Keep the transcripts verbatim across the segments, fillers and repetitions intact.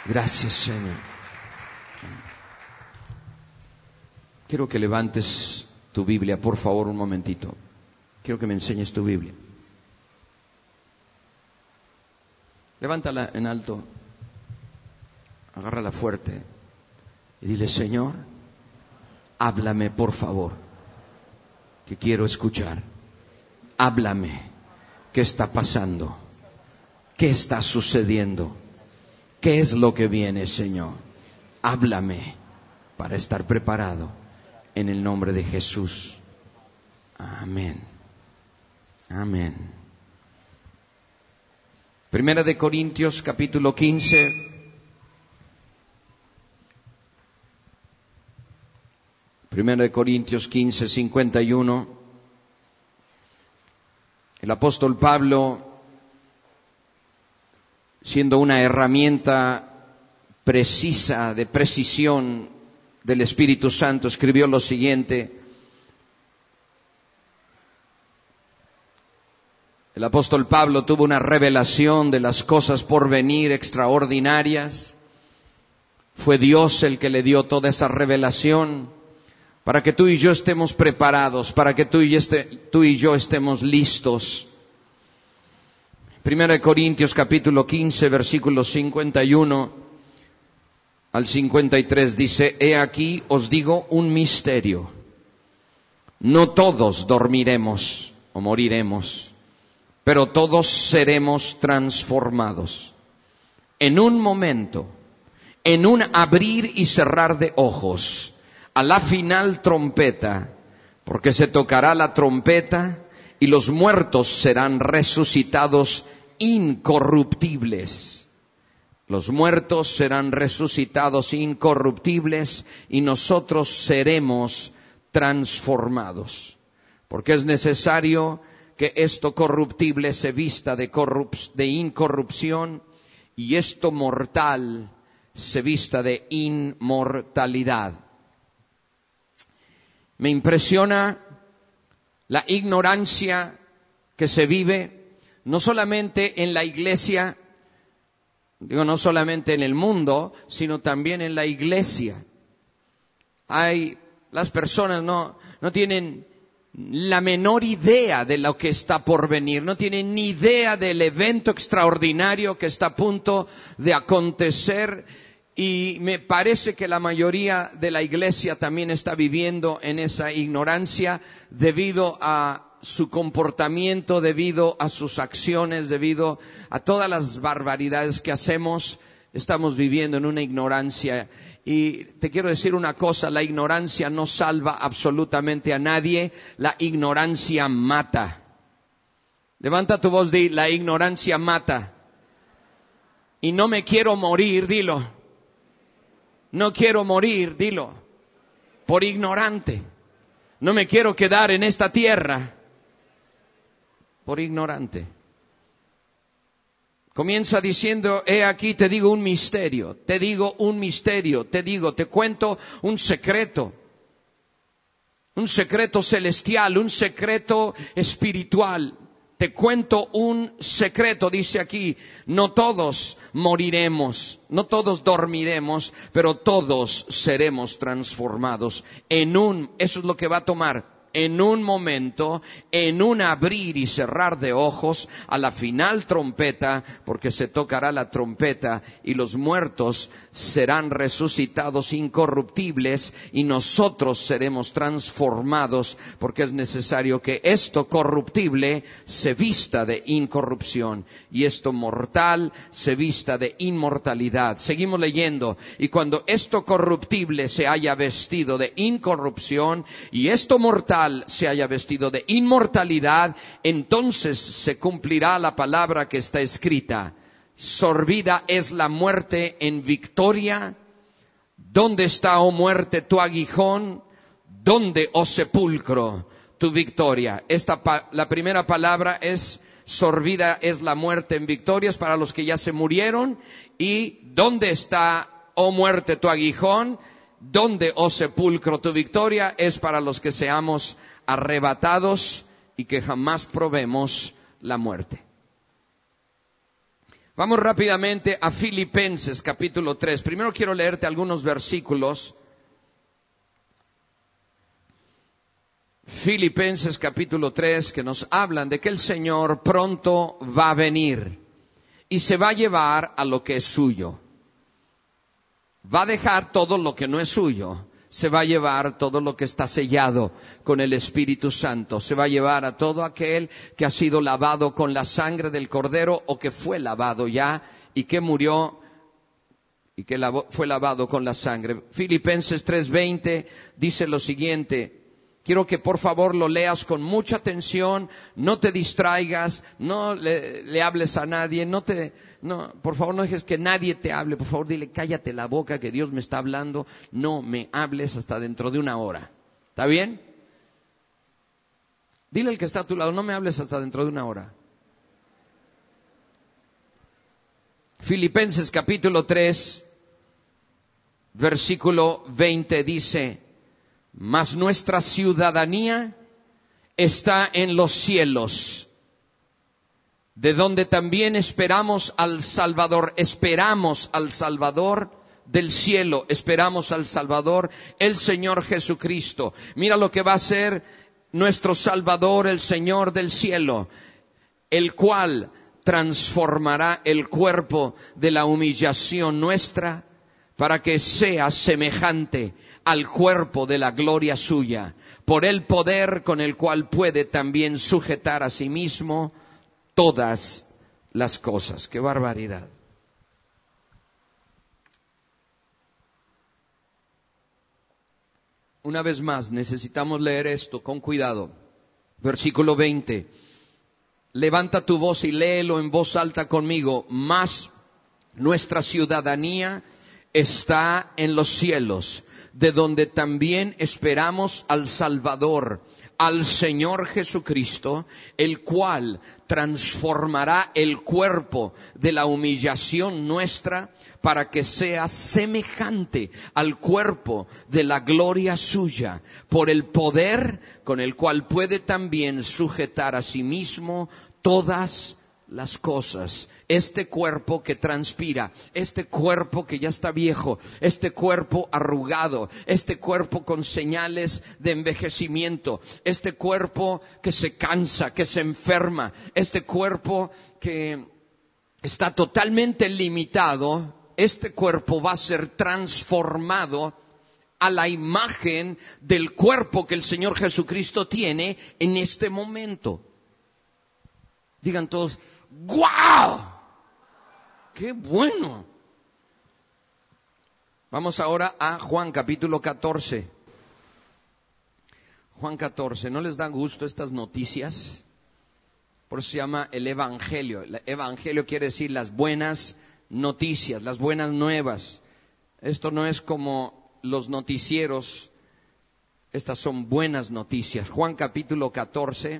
Gracias, Señor. Quiero que levantes tu Biblia, por favor, un momentito. Quiero que me enseñes tu Biblia. Levántala en alto, agárrala fuerte y dile: Señor, háblame, por favor, que quiero escuchar. Háblame. ¿Qué está pasando? ¿Qué está sucediendo? ¿Qué es lo que viene, Señor? Háblame para estar preparado en el nombre de Jesús. Amén. Amén. Primera de Corintios, capítulo quince. Primera de Corintios quince, cincuenta y uno. El apóstol Pablo, siendo una herramienta precisa, de precisión del Espíritu Santo, escribió lo siguiente. El apóstol Pablo tuvo una revelación de las cosas por venir extraordinarias. Fue Dios el que le dio toda esa revelación para que tú y yo estemos preparados, para que tú y, este, tú y yo estemos listos. Primera de Corintios capítulo quince, versículos cincuenta y uno al cincuenta y tres dice: He aquí os digo un misterio. No todos dormiremos o moriremos, pero todos seremos transformados. En un momento, en un abrir y cerrar de ojos, a la final trompeta, porque se tocará la trompeta y los muertos serán resucitados incorruptibles. Los muertos serán resucitados incorruptibles y nosotros seremos transformados. Porque es necesario que esto corruptible se vista de, corrup- de incorrupción y esto mortal se vista de inmortalidad. Me impresiona la ignorancia que se vive no solamente en la iglesia, digo no solamente en el mundo, sino también en la iglesia. Hay, las personas no, no tienen la menor idea de lo que está por venir, no tienen ni idea del evento extraordinario que está a punto de acontecer. Y me parece que la mayoría de la iglesia también está viviendo en esa ignorancia debido a su comportamiento, debido a sus acciones, debido a todas las barbaridades que hacemos. Estamos viviendo en una ignorancia. Y te quiero decir una cosa, la ignorancia no salva absolutamente a nadie, la ignorancia mata. Levanta tu voz, di: la ignorancia mata. Y no me quiero morir, dilo. No quiero morir, dilo, por ignorante. No me quiero quedar en esta tierra por ignorante. Comienza diciendo: he aquí te digo un misterio, te digo un misterio, te digo, te cuento un secreto. Un secreto celestial, un secreto espiritual. Te cuento un secreto, dice aquí: no todos moriremos, no todos dormiremos, pero todos seremos transformados en un, eso es lo que va a tomar, en un momento, en un abrir y cerrar de ojos, a la final trompeta, porque se tocará la trompeta y los muertos serán resucitados incorruptibles y nosotros seremos transformados, porque es necesario que esto corruptible se vista de incorrupción y esto mortal se vista de inmortalidad. Seguimos leyendo: y cuando esto corruptible se haya vestido de incorrupción y esto mortal se haya vestido de inmortalidad, entonces se cumplirá la palabra que está escrita: sorbida es la muerte en victoria. ¿Dónde está, oh muerte, tu aguijón? ¿Dónde, oh sepulcro, tu victoria? Esta pa- la primera palabra es: sorbida es la muerte en victorias para los que ya se murieron. Y ¿dónde está, oh muerte, tu aguijón? ¿Dónde, oh sepulcro, tu victoria? Es para los que seamos arrebatados y que jamás probemos la muerte. Vamos rápidamente a Filipenses capítulo tres. Primero quiero leerte algunos versículos. Filipenses capítulo tres, que nos hablan de que el Señor pronto va a venir y se va a llevar a lo que es suyo. Va a dejar todo lo que no es suyo. Se va a llevar todo lo que está sellado con el Espíritu Santo. Se va a llevar a todo aquel que ha sido lavado con la sangre del Cordero o que fue lavado ya y que murió y que fue lavado con la sangre. Filipenses tres veinte dice lo siguiente. Quiero que por favor lo leas con mucha atención, no te distraigas, no le, le hables a nadie, no te, no, por favor no dejes que nadie te hable, por favor dile cállate la boca que Dios me está hablando, no me hables hasta dentro de una hora. ¿Está bien? Dile al que está a tu lado, no me hables hasta dentro de una hora. Filipenses capítulo tres, versículo veinte dice: mas nuestra ciudadanía está en los cielos, de donde también esperamos al Salvador, esperamos al Salvador del cielo, esperamos al Salvador, el Señor Jesucristo. Mira lo que va a ser nuestro Salvador, el Señor del cielo, el cual transformará el cuerpo de la humillación nuestra para que sea semejante al cuerpo de la gloria suya, por el poder con el cual puede también sujetar a sí mismo todas las cosas. ¡Qué barbaridad! Una vez más, necesitamos leer esto con cuidado. Versículo veinte. Levanta tu voz y léelo en voz alta conmigo. Mas nuestra ciudadanía está en los cielos, de donde también esperamos al Salvador, al Señor Jesucristo, el cual transformará el cuerpo de la humillación nuestra para que sea semejante al cuerpo de la gloria suya, por el poder con el cual puede también sujetar a sí mismo todas las cosas. Este cuerpo que transpira, este cuerpo que ya está viejo, este cuerpo arrugado, este cuerpo con señales de envejecimiento, este cuerpo que se cansa, que se enferma, este cuerpo que está totalmente limitado, este cuerpo va a ser transformado a la imagen del cuerpo que el Señor Jesucristo tiene en este momento. Digan todos, ¡guau! ¡Qué bueno! Vamos ahora a Juan capítulo catorce. Juan catorce, ¿no les dan gusto estas noticias? Por eso se llama el Evangelio. El Evangelio quiere decir las buenas noticias, las buenas nuevas. Esto no es como los noticieros, estas son buenas noticias. Juan capítulo catorce.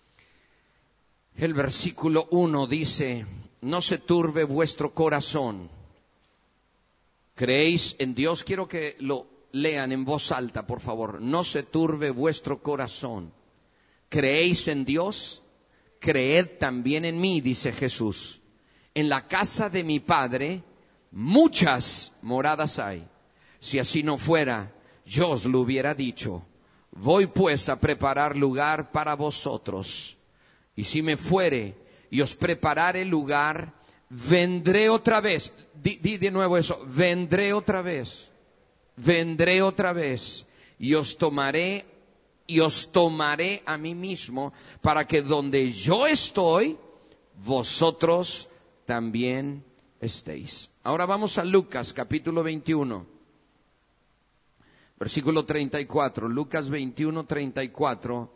El versículo uno dice, no se turbe vuestro corazón. ¿Creéis en Dios? Quiero que lo lean en voz alta, por favor. No se turbe vuestro corazón. ¿Creéis en Dios? Creed también en mí, dice Jesús. En la casa de mi Padre muchas moradas hay. Si así no fuera, yo os lo hubiera dicho. Voy pues a preparar lugar para vosotros. Y si me fuere y os preparare lugar, vendré otra vez. Di, di de nuevo eso. Vendré otra vez. Vendré otra vez. Y os tomaré, y os tomaré a mí mismo, para que donde yo estoy, vosotros también estéis. Ahora vamos a Lucas capítulo veintiuno. Versículo treinta y cuatro. Lucas veintiuno, treinta y cuatro.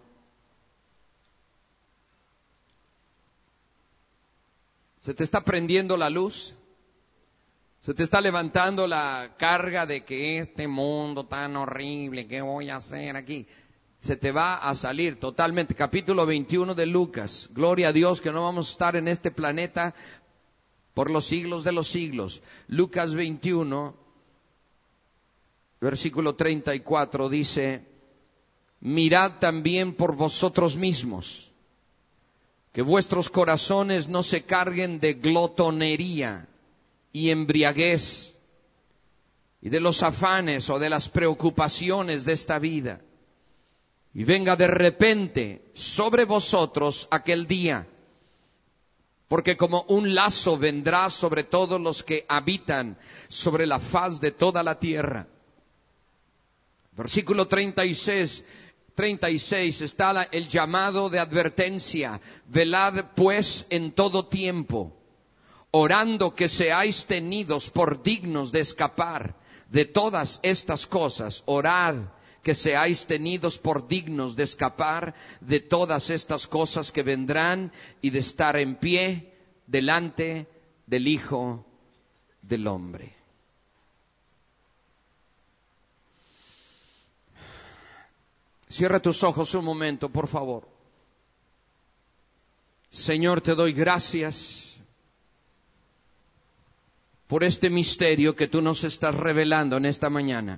¿Se te está prendiendo la luz? ¿Se te está levantando la carga de que este mundo tan horrible, qué voy a hacer aquí? Se te va a salir totalmente. Capítulo veintiuno de Lucas. Gloria a Dios que no vamos a estar en este planeta por los siglos de los siglos. Lucas veintiuno, versículo treinta y cuatro dice, mirad también por vosotros mismos, que vuestros corazones no se carguen de glotonería y embriaguez y de los afanes o de las preocupaciones de esta vida. Y venga de repente sobre vosotros aquel día, porque como un lazo vendrá sobre todos los que habitan sobre la faz de toda la tierra. Versículo treinta y seis, treinta y seis está la, el llamado de advertencia. Velad pues en todo tiempo, orando que seáis tenidos por dignos de escapar de todas estas cosas. Orad que seáis tenidos por dignos de escapar de todas estas cosas que vendrán y de estar en pie delante del Hijo del Hombre. Cierra tus ojos un momento, por favor. Señor, te doy gracias por este misterio que tú nos estás revelando en esta mañana.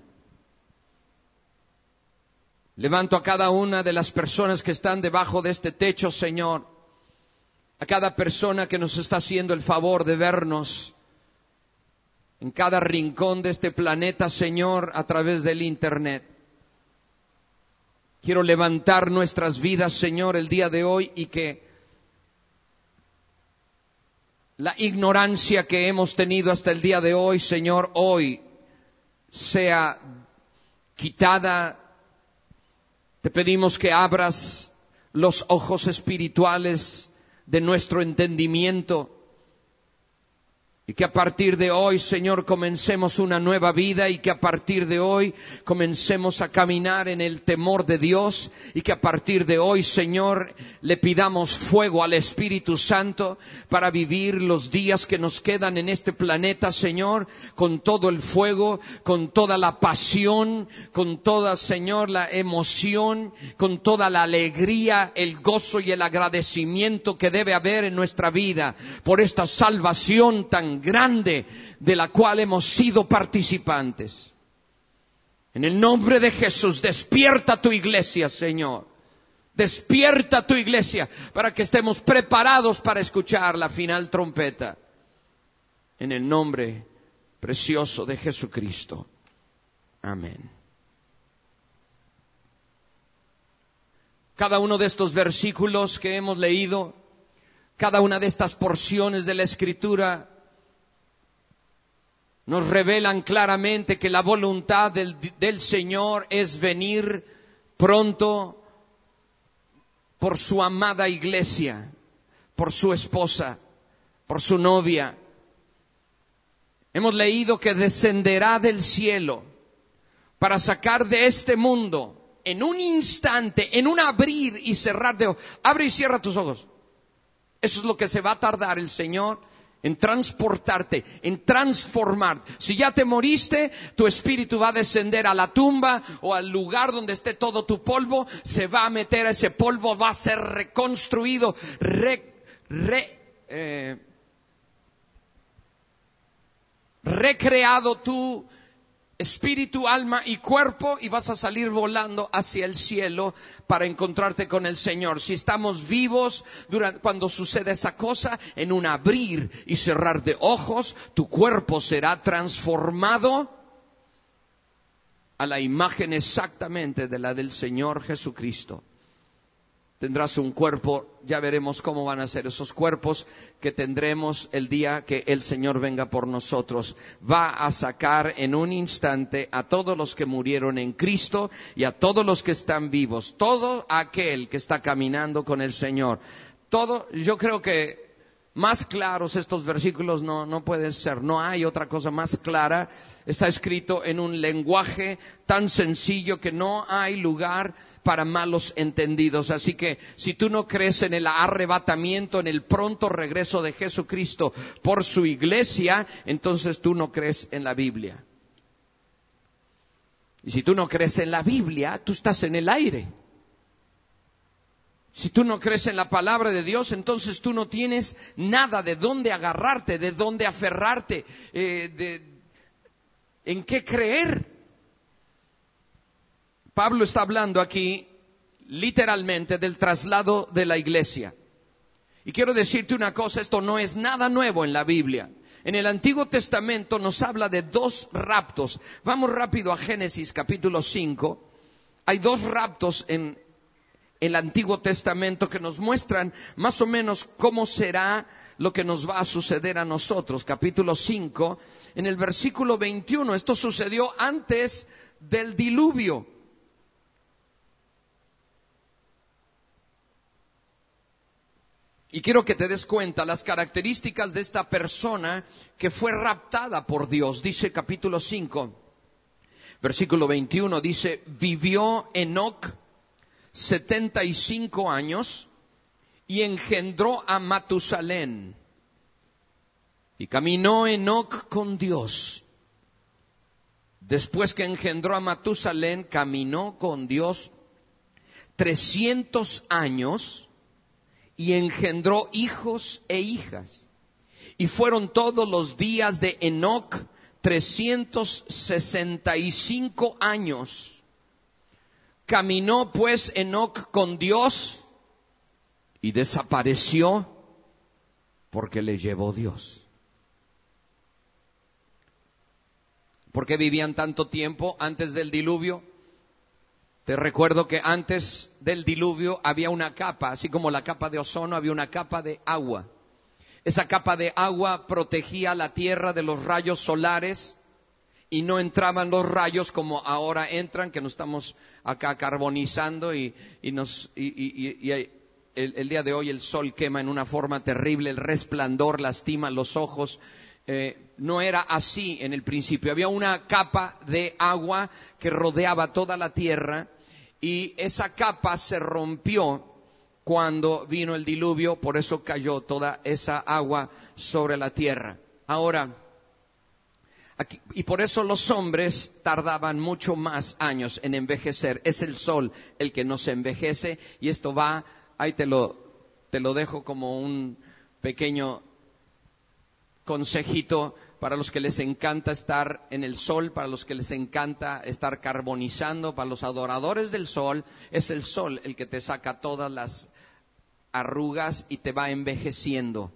Levanto a cada una de las personas que están debajo de este techo, Señor, a cada persona que nos está haciendo el favor de vernos en cada rincón de este planeta, Señor, a través del Internet. Quiero levantar nuestras vidas, Señor, el día de hoy, y que la ignorancia que hemos tenido hasta el día de hoy, Señor, hoy sea quitada. Te pedimos que abras los ojos espirituales de nuestro entendimiento y que a partir de hoy, Señor, comencemos una nueva vida, y que a partir de hoy comencemos a caminar en el temor de Dios, y que a partir de hoy, Señor, le pidamos fuego al Espíritu Santo para vivir los días que nos quedan en este planeta, Señor, con todo el fuego, con toda la pasión, con toda, Señor, la emoción, con toda la alegría, el gozo y el agradecimiento que debe haber en nuestra vida por esta salvación tan grande de la cual hemos sido participantes. En el nombre de Jesús, despierta tu iglesia, Señor. Despierta tu iglesia para que estemos preparados para escuchar la final trompeta. En el nombre precioso de Jesucristo. Amén. Cada uno de estos versículos que hemos leído, cada una de estas porciones de la Escritura, nos revelan claramente que la voluntad del, del Señor es venir pronto por su amada iglesia, por su esposa, por su novia. Hemos leído que descenderá del cielo para sacar de este mundo en un instante, en un abrir y cerrar de ojos. Abre y cierra tus ojos. Eso es lo que se va a tardar el Señor en transportarte, en transformar. Si ya te moriste, tu espíritu va a descender a la tumba o al lugar donde esté todo tu polvo, se va a meter a ese polvo, va a ser reconstruido, re, re, eh, recreado tu espíritu, alma y cuerpo, y vas a salir volando hacia el cielo para encontrarte con el Señor. Si estamos vivos durante, cuando sucede esa cosa, en un abrir y cerrar de ojos, tu cuerpo será transformado a la imagen exactamente de la del Señor Jesucristo. Tendrás un cuerpo, ya veremos cómo van a ser esos cuerpos que tendremos el día que el Señor venga por nosotros. Va a sacar en un instante a todos los que murieron en Cristo y a todos los que están vivos. Todo aquel que está caminando con el Señor. Todo, yo creo que más claros estos versículos no, no pueden ser. No hay otra cosa más clara. Está escrito en un lenguaje tan sencillo que no hay lugar para malos entendidos. Así que si tú no crees en el arrebatamiento, en el pronto regreso de Jesucristo por su iglesia, entonces tú no crees en la Biblia. Y si tú no crees en la Biblia, tú estás en el aire. Si tú no crees en la palabra de Dios, entonces tú no tienes nada de dónde agarrarte, de dónde aferrarte, eh, de, en qué creer. Pablo está hablando aquí literalmente del traslado de la iglesia. Y quiero decirte una cosa, esto no es nada nuevo en la Biblia. En el Antiguo Testamento nos habla de dos raptos. Vamos rápido a Génesis capítulo cinco. Hay dos raptos en el Antiguo Testamento que nos muestran más o menos cómo será lo que nos va a suceder a nosotros. Capítulo cinco, en el versículo veintiuno. Esto sucedió antes del diluvio. Y quiero que te des cuenta las características de esta persona que fue raptada por Dios. Dice capítulo cinco, versículo veintiuno, dice, vivió Enoc setenta y cinco años y engendró a Matusalén. Y caminó Enoc con Dios. Después que engendró a Matusalén, caminó con Dios trescientos años y engendró hijos e hijas. Y fueron todos los días de Enoc trescientos sesenta y cinco años. Caminó pues Enoc con Dios y desapareció porque le llevó Dios. ¿Por qué vivían tanto tiempo antes del diluvio? Te recuerdo que antes del diluvio había una capa, así como la capa de ozono, había una capa de agua. Esa capa de agua protegía la tierra de los rayos solares y no entraban los rayos como ahora entran, que nos estamos acá carbonizando y, y, nos, y, y, y el, el día de hoy el sol quema en una forma terrible, el resplandor lastima los ojos. Eh, no era así en el principio. Había una capa de agua que rodeaba toda la tierra y esa capa se rompió cuando vino el diluvio, por eso cayó toda esa agua sobre la tierra. Ahora, aquí, y por eso los hombres tardaban mucho más años en envejecer. Es el sol el que nos envejece y esto va, ahí te lo, te lo dejo como un pequeño consejito para los que les encanta estar en el sol, para los que les encanta estar carbonizando, para los adoradores del sol. Es el sol el que te saca todas las arrugas y te va envejeciendo.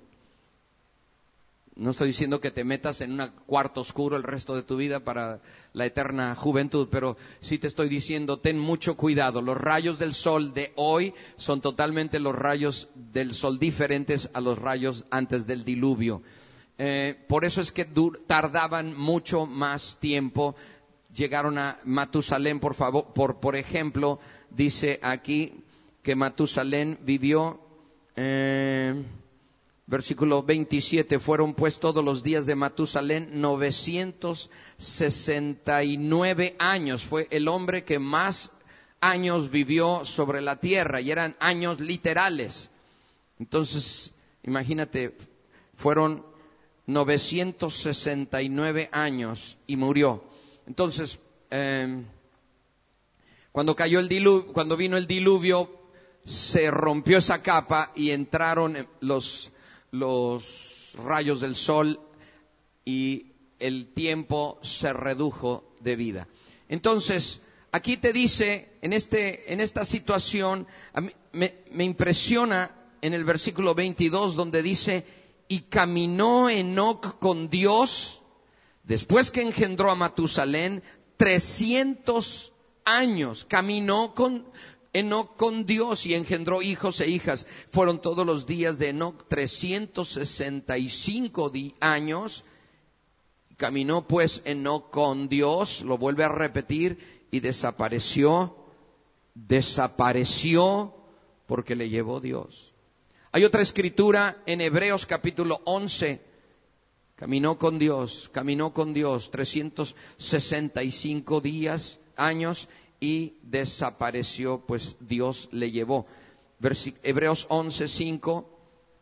No estoy diciendo que te metas en un cuarto oscuro el resto de tu vida para la eterna juventud, pero sí te estoy diciendo, ten mucho cuidado. Los rayos del sol de hoy son totalmente los rayos del sol diferentes a los rayos antes del diluvio. Eh, por eso es que tardaban mucho más tiempo. Llegaron a Matusalén, por favor, por, por ejemplo, dice aquí que Matusalén vivió, eh, versículo veintisiete, fueron pues todos los días de Matusalén novecientos sesenta y nueve años. Fue el hombre que más años vivió sobre la tierra y eran años literales. Entonces, imagínate, fueron novecientos sesenta y nueve años y murió. Entonces, eh, cuando cayó el diluvio, cuando vino el diluvio, se rompió esa capa y entraron los, los rayos del sol y el tiempo se redujo de vida. Entonces, aquí te dice, en este, en esta situación, a mí, me, me impresiona en el versículo veintidós donde dice, y caminó Enoc con Dios, después que engendró a Matusalén, trescientos años. Caminó con Enoc con Dios y engendró hijos e hijas. Fueron todos los días de Enoc trescientos sesenta y cinco años. Caminó pues Enoc con Dios, lo vuelve a repetir, y desapareció, desapareció porque le llevó Dios. Hay otra escritura en Hebreos capítulo once. Caminó con Dios, caminó con Dios trescientos sesenta y cinco días, años y desapareció, pues Dios le llevó. Versi- Hebreos once, cinco.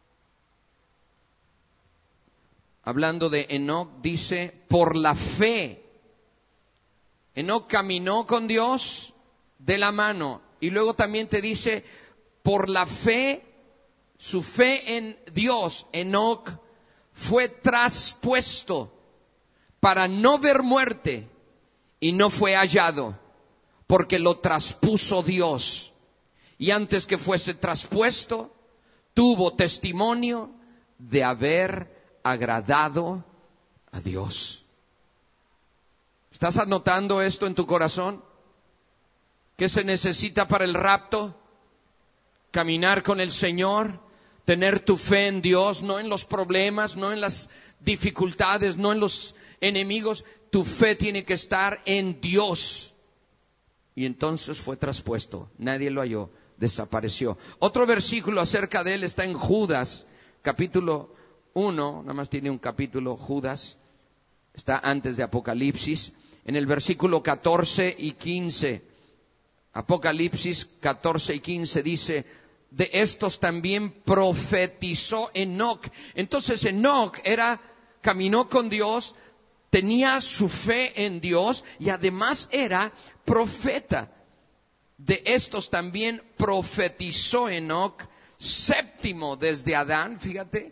Hablando de Enoc, dice, por la fe. Enoc caminó con Dios de la mano. Y luego también te dice, por la fe, su fe en Dios, Enoc, fue traspuesto para no ver muerte y no fue hallado, porque lo traspuso Dios. Y antes que fuese traspuesto, tuvo testimonio de haber agradado a Dios. ¿Estás anotando esto en tu corazón? ¿Qué se necesita para el rapto? Caminar con el Señor, tener tu fe en Dios, no en los problemas, no en las dificultades, no en los enemigos. Tu fe tiene que estar en Dios. Y entonces fue traspuesto, nadie lo halló, desapareció. Otro versículo acerca de él está en Judas, capítulo uno, nada más tiene un capítulo Judas, está antes de Apocalipsis, en el versículo catorce y quince. Apocalipsis catorce y quince dice, de estos también profetizó Enoc. Entonces Enoc era, caminó con Dios, tenía su fe en Dios y además era profeta. De estos también profetizó Enoc, séptimo desde Adán, fíjate,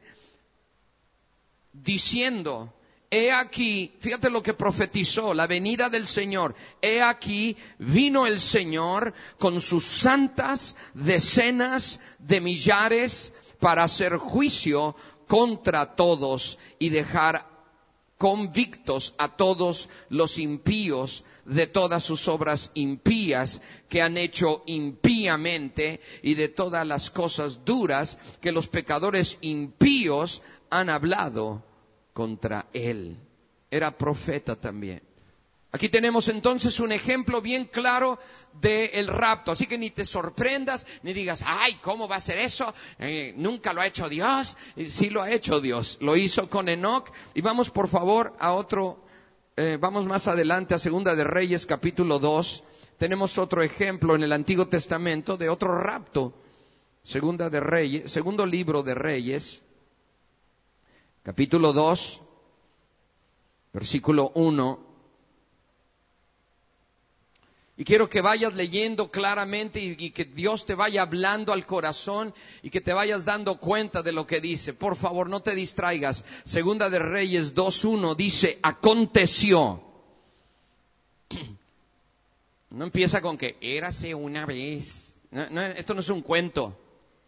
diciendo, he aquí, fíjate lo que profetizó, la venida del Señor. He aquí, vino el Señor con sus santas decenas de millares para hacer juicio contra todos y dejar convictos a todos los impíos de todas sus obras impías que han hecho impíamente y de todas las cosas duras que los pecadores impíos han hablado contra él. Era profeta también. Aquí tenemos entonces un ejemplo bien claro del rapto. Así que ni te sorprendas, ni digas, ay, ¿cómo va a ser eso? Eh, nunca lo ha hecho Dios. Eh, sí lo ha hecho Dios. Lo hizo con Enoc. Y vamos por favor a otro, eh, vamos más adelante a Segunda de Reyes, capítulo dos. Tenemos otro ejemplo en el Antiguo Testamento de otro rapto. Segunda de Reyes, segundo libro de Reyes, capítulo dos, versículo uno. Y quiero que vayas leyendo claramente y, y que Dios te vaya hablando al corazón y que te vayas dando cuenta de lo que dice. Por favor, no te distraigas. Segunda de Reyes dos uno dice, aconteció. No empieza con que érase una vez. No, no, esto no es un cuento.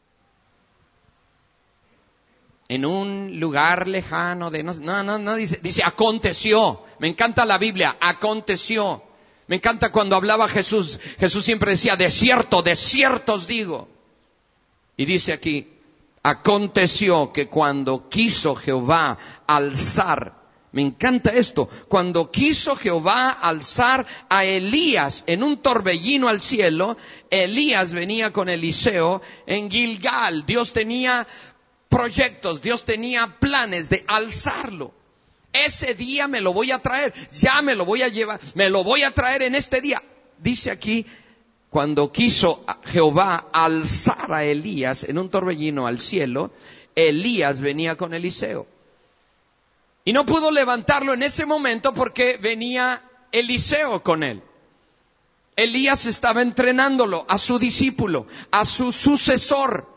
En un lugar lejano de... No, no, no, dice, dice aconteció. Me encanta la Biblia, aconteció. Me encanta cuando hablaba Jesús. Jesús siempre decía, de cierto, de cierto os digo. Y dice aquí, aconteció que cuando quiso Jehová alzar, me encanta esto, cuando quiso Jehová alzar a Elías en un torbellino al cielo, Elías venía con Eliseo en Gilgal. Dios tenía proyectos, Dios tenía planes de alzarlo. Ese día me lo voy a traer, ya me lo voy a llevar, me lo voy a traer en este día. Dice aquí, cuando quiso Jehová alzar a Elías en un torbellino al cielo, Elías venía con Eliseo. Y no pudo levantarlo en ese momento porque venía Eliseo con él. Elías estaba entrenándolo a su discípulo, a su sucesor.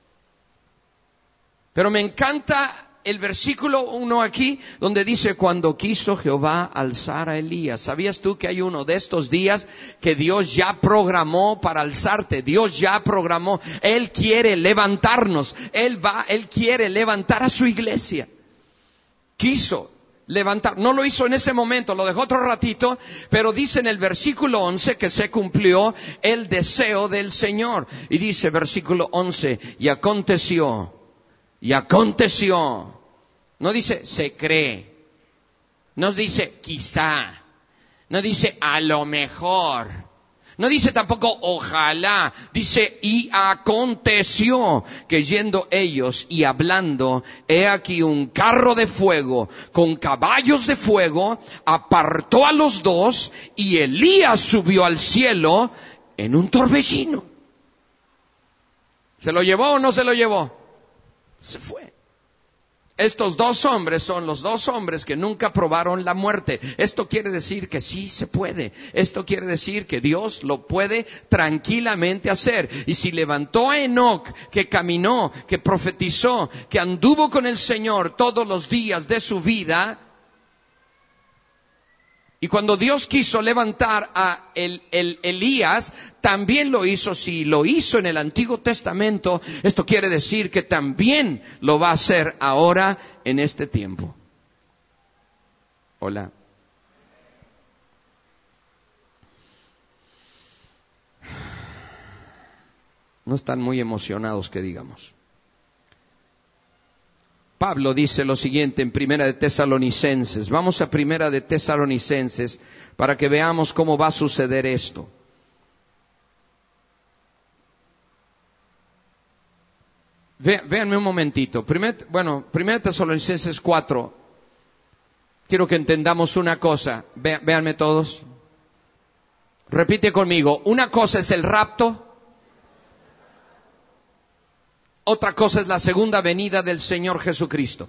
Pero me encanta el versículo uno aquí, donde dice, cuando quiso Jehová alzar a Elías. ¿Sabías tú que hay uno de estos días que Dios ya programó para alzarte? Dios ya programó. Él quiere levantarnos. Él va, Él quiere levantar a su iglesia. Quiso levantar. No lo hizo en ese momento, lo dejó otro ratito, pero dice en el versículo once que se cumplió el deseo del Señor. Y dice versículo once, y aconteció. Y aconteció, no dice se cree, no dice quizá, no dice a lo mejor, no dice tampoco ojalá, dice y aconteció que yendo ellos y hablando, he aquí un carro de fuego con caballos de fuego, apartó a los dos y Elías subió al cielo en un torbellino. ¿Se lo llevó o no se lo llevó? Se fue. Estos dos hombres son los dos hombres que nunca probaron la muerte. Esto quiere decir que sí se puede. Esto quiere decir que Dios lo puede tranquilamente hacer. Y si levantó a Enoc, que caminó, que profetizó, que anduvo con el Señor todos los días de su vida, Y cuando Dios quiso levantar a el, el Elías, también lo hizo. Si lo hizo en el Antiguo Testamento, esto quiere decir que también lo va a hacer ahora en este tiempo. Hola. No están muy emocionados, que digamos. Pablo dice lo siguiente en Primera de Tesalonicenses. Vamos a Primera de Tesalonicenses para que veamos cómo va a suceder esto. Ve, véanme un momentito. Primer, bueno, Primera de Tesalonicenses cuatro. Quiero que entendamos una cosa. Ve, véanme todos. Repite conmigo. Una cosa es el rapto. Otra cosa es la segunda venida del Señor Jesucristo.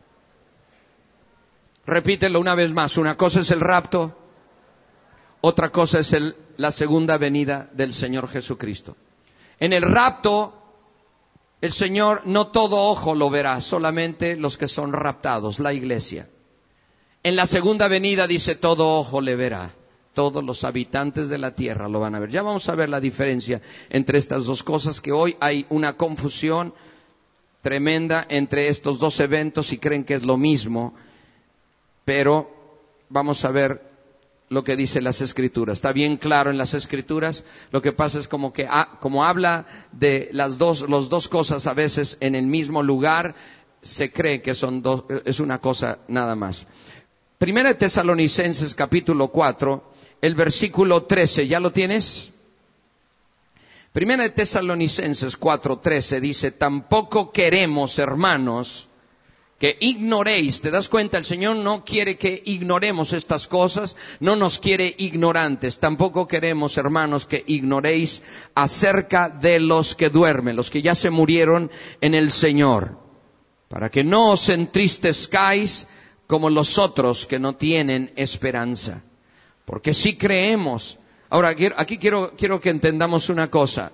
Repítelo una vez más. Una cosa es el rapto. Otra cosa es el, la segunda venida del Señor Jesucristo. En el rapto, el Señor no todo ojo lo verá, solamente los que son raptados, la iglesia. En la segunda venida dice todo ojo le verá. Todos los habitantes de la tierra lo van a ver. Ya vamos a ver la diferencia entre estas dos cosas, que hoy hay una confusión tremenda entre estos dos eventos y creen que es lo mismo. Pero vamos a ver lo que dice las Escrituras. Está bien claro en las Escrituras. Lo que pasa es como que ah, como habla de las dos, las dos cosas a veces en el mismo lugar, se cree que son dos, es una cosa nada más. Primera de Tesalonicenses capítulo cuatro. El versículo trece, ¿ya lo tienes? Primera de Tesalonicenses cuatro trece dice, tampoco queremos, hermanos, que ignoréis. ¿Te das cuenta? El Señor no quiere que ignoremos estas cosas, no nos quiere ignorantes. Tampoco queremos, hermanos, que ignoréis acerca de los que duermen, los que ya se murieron en el Señor, para que no os entristezcáis como los otros que no tienen esperanza. Porque si creemos. Ahora, aquí quiero, quiero que entendamos una cosa.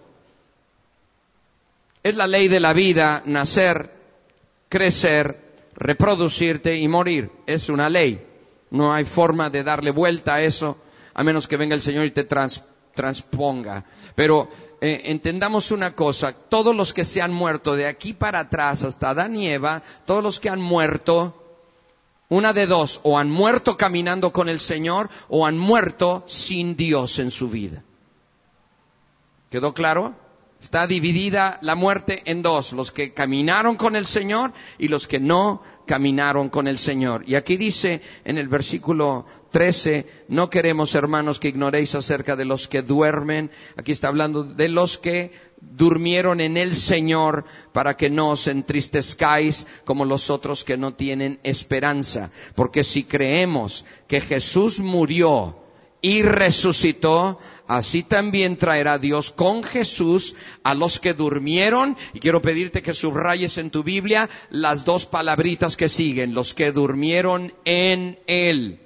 Es la ley de la vida, nacer, crecer, reproducirte y morir. Es una ley. No hay forma de darle vuelta a eso, a menos que venga el Señor y te trans, transponga. Pero eh, entendamos una cosa. Todos los que se han muerto de aquí para atrás hasta Adán y Eva, todos los que han muerto, una de dos, o han muerto caminando con el Señor, o han muerto sin Dios en su vida. ¿Quedó claro? Está dividida la muerte en dos, los que caminaron con el Señor y los que no caminaron con el Señor. Y aquí dice en el versículo trece, no queremos, hermanos, que ignoréis acerca de los que duermen. Aquí está hablando de los que durmieron en el Señor, para que no os entristezcáis como los otros que no tienen esperanza. Porque si creemos que Jesús murió y resucitó, así también traerá Dios con Jesús a los que durmieron. Y quiero pedirte que subrayes en tu Biblia las dos palabritas que siguen, los que durmieron en Él.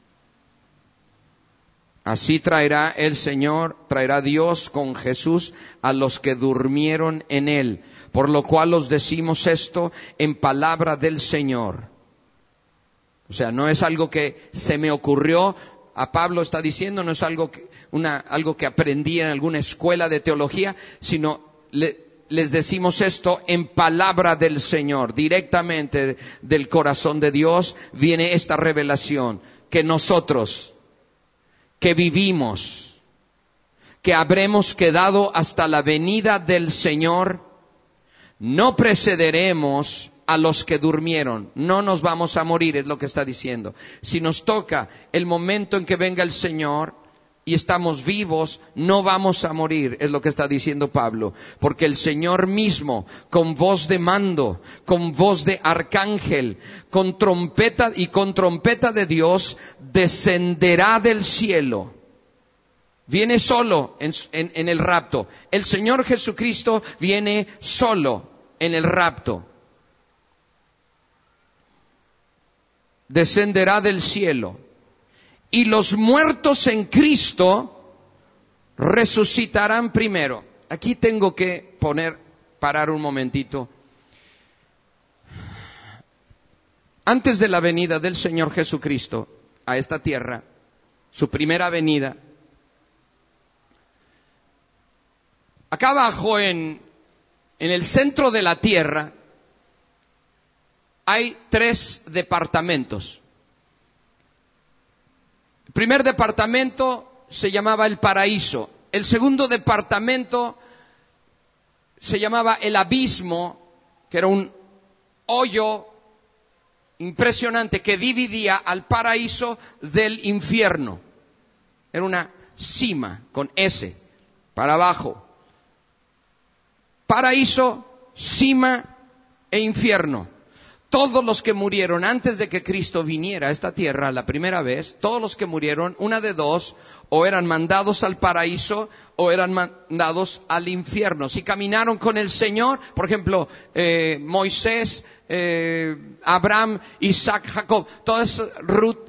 Así traerá el Señor, traerá Dios con Jesús a los que durmieron en Él. Por lo cual os decimos esto en palabra del Señor. O sea, no es algo que se me ocurrió. A Pablo está diciendo, no es algo que, una, algo que aprendí en alguna escuela de teología, sino le, les decimos esto en palabra del Señor. Directamente del corazón de Dios viene esta revelación, que nosotros, que vivimos, que habremos quedado hasta la venida del Señor, no precederemos a los que durmieron. No nos vamos a morir, es lo que está diciendo. Si nos toca el momento en que venga el Señor y estamos vivos, no vamos a morir, es lo que está diciendo Pablo. Porque el Señor mismo, con voz de mando, con voz de arcángel, con trompeta y con trompeta de Dios, descenderá del cielo. Viene solo en, en, en el rapto. El Señor Jesucristo viene solo en el rapto. Descenderá del cielo. Y los muertos en Cristo resucitarán primero. Aquí tengo que poner, parar un momentito. Antes de la venida del Señor Jesucristo a esta tierra, su primera venida. Acá abajo en, en el centro de la tierra hay tres departamentos. El primer departamento se llamaba el paraíso. El segundo departamento se llamaba el abismo, que era un hoyo impresionante que dividía al paraíso del infierno. Era una cima con S para abajo. Paraíso, cima e infierno. Todos los que murieron antes de que Cristo viniera a esta tierra la primera vez, todos los que murieron, una de dos, o eran mandados al paraíso o eran mandados al infierno. Si caminaron con el Señor, por ejemplo, eh, Moisés, eh, Abraham, Isaac, Jacob, todas, Ruth,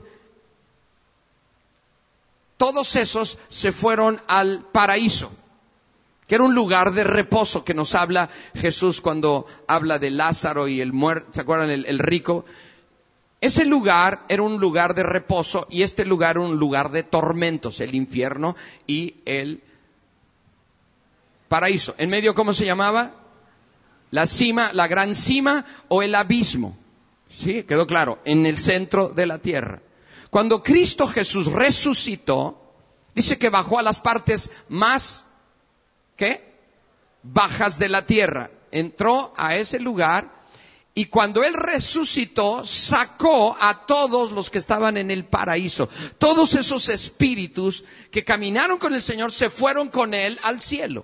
todos esos se fueron al paraíso, que era un lugar de reposo que nos habla Jesús cuando habla de Lázaro y el muerto, ¿se acuerdan? El, el rico. Ese lugar era un lugar de reposo y este lugar era un lugar de tormentos, el infierno y el paraíso. ¿En medio cómo se llamaba? La cima, la gran cima o el abismo. ¿Sí? Quedó claro, en el centro de la tierra. Cuando Cristo Jesús resucitó, dice que bajó a las partes más ¿qué? bajas de la tierra. Entró a ese lugar y cuando Él resucitó, sacó a todos los que estaban en el paraíso. Todos esos espíritus que caminaron con el Señor se fueron con Él al cielo.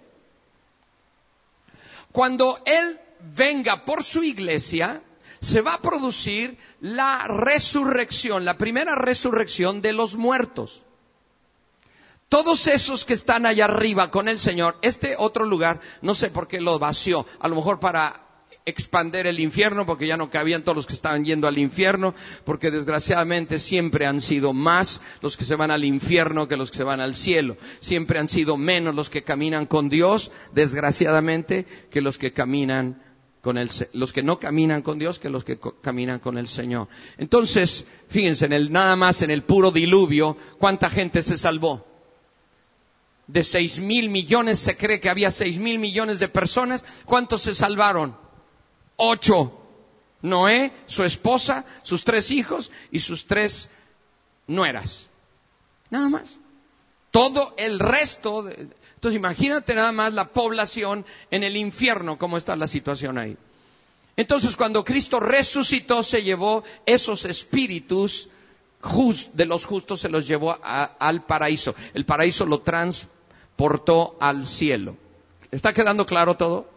Cuando Él venga por su iglesia, se va a producir la resurrección, la primera resurrección de los muertos. Todos esos que están allá arriba con el Señor, este otro lugar, no sé por qué lo vació, a lo mejor para expander el infierno, porque ya no cabían todos los que estaban yendo al infierno, porque desgraciadamente siempre han sido más los que se van al infierno que los que se van al cielo. Siempre han sido menos los que caminan con Dios, desgraciadamente, que los que caminan con el, los que no caminan con Dios que los que co- caminan con el Señor. Entonces, fíjense, en el, nada más en el puro diluvio, ¿cuánta gente se salvó? De seis mil millones, se cree que había seis mil millones de personas. ¿Cuántos se salvaron? Ocho. Noé, su esposa, sus tres hijos y sus tres nueras. Nada más. Todo el resto. De... Entonces imagínate nada más la población en el infierno, cómo está la situación ahí. Entonces cuando Cristo resucitó, se llevó esos espíritus just, de los justos, se los llevó a, al paraíso. El paraíso lo transportó al cielo. ¿Está quedando claro todo?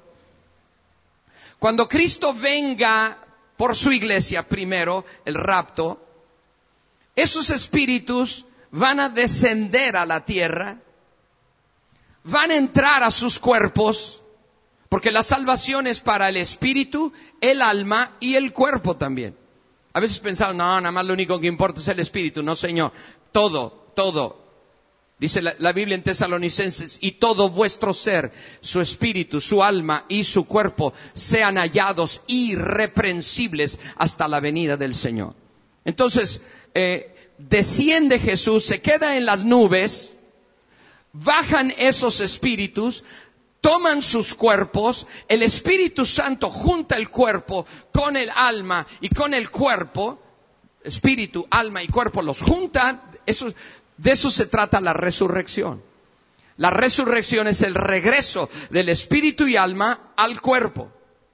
Cuando Cristo venga por su iglesia, primero, el rapto, esos espíritus van a descender a la tierra, van a entrar a sus cuerpos, porque la salvación es para el espíritu, el alma y el cuerpo también. A veces pensamos, no, nada más lo único que importa es el espíritu. No, Señor, todo, todo. Dice la, la Biblia en Tesalonicenses, y todo vuestro ser, su espíritu, su alma y su cuerpo sean hallados irreprensibles hasta la venida del Señor. Entonces, eh, desciende Jesús, se queda en las nubes, bajan esos espíritus, toman sus cuerpos, el Espíritu Santo junta el cuerpo con el alma y con el cuerpo, espíritu, alma y cuerpo los juntan, eso, de eso se trata la resurrección. La resurrección es el regreso del espíritu y alma al cuerpo.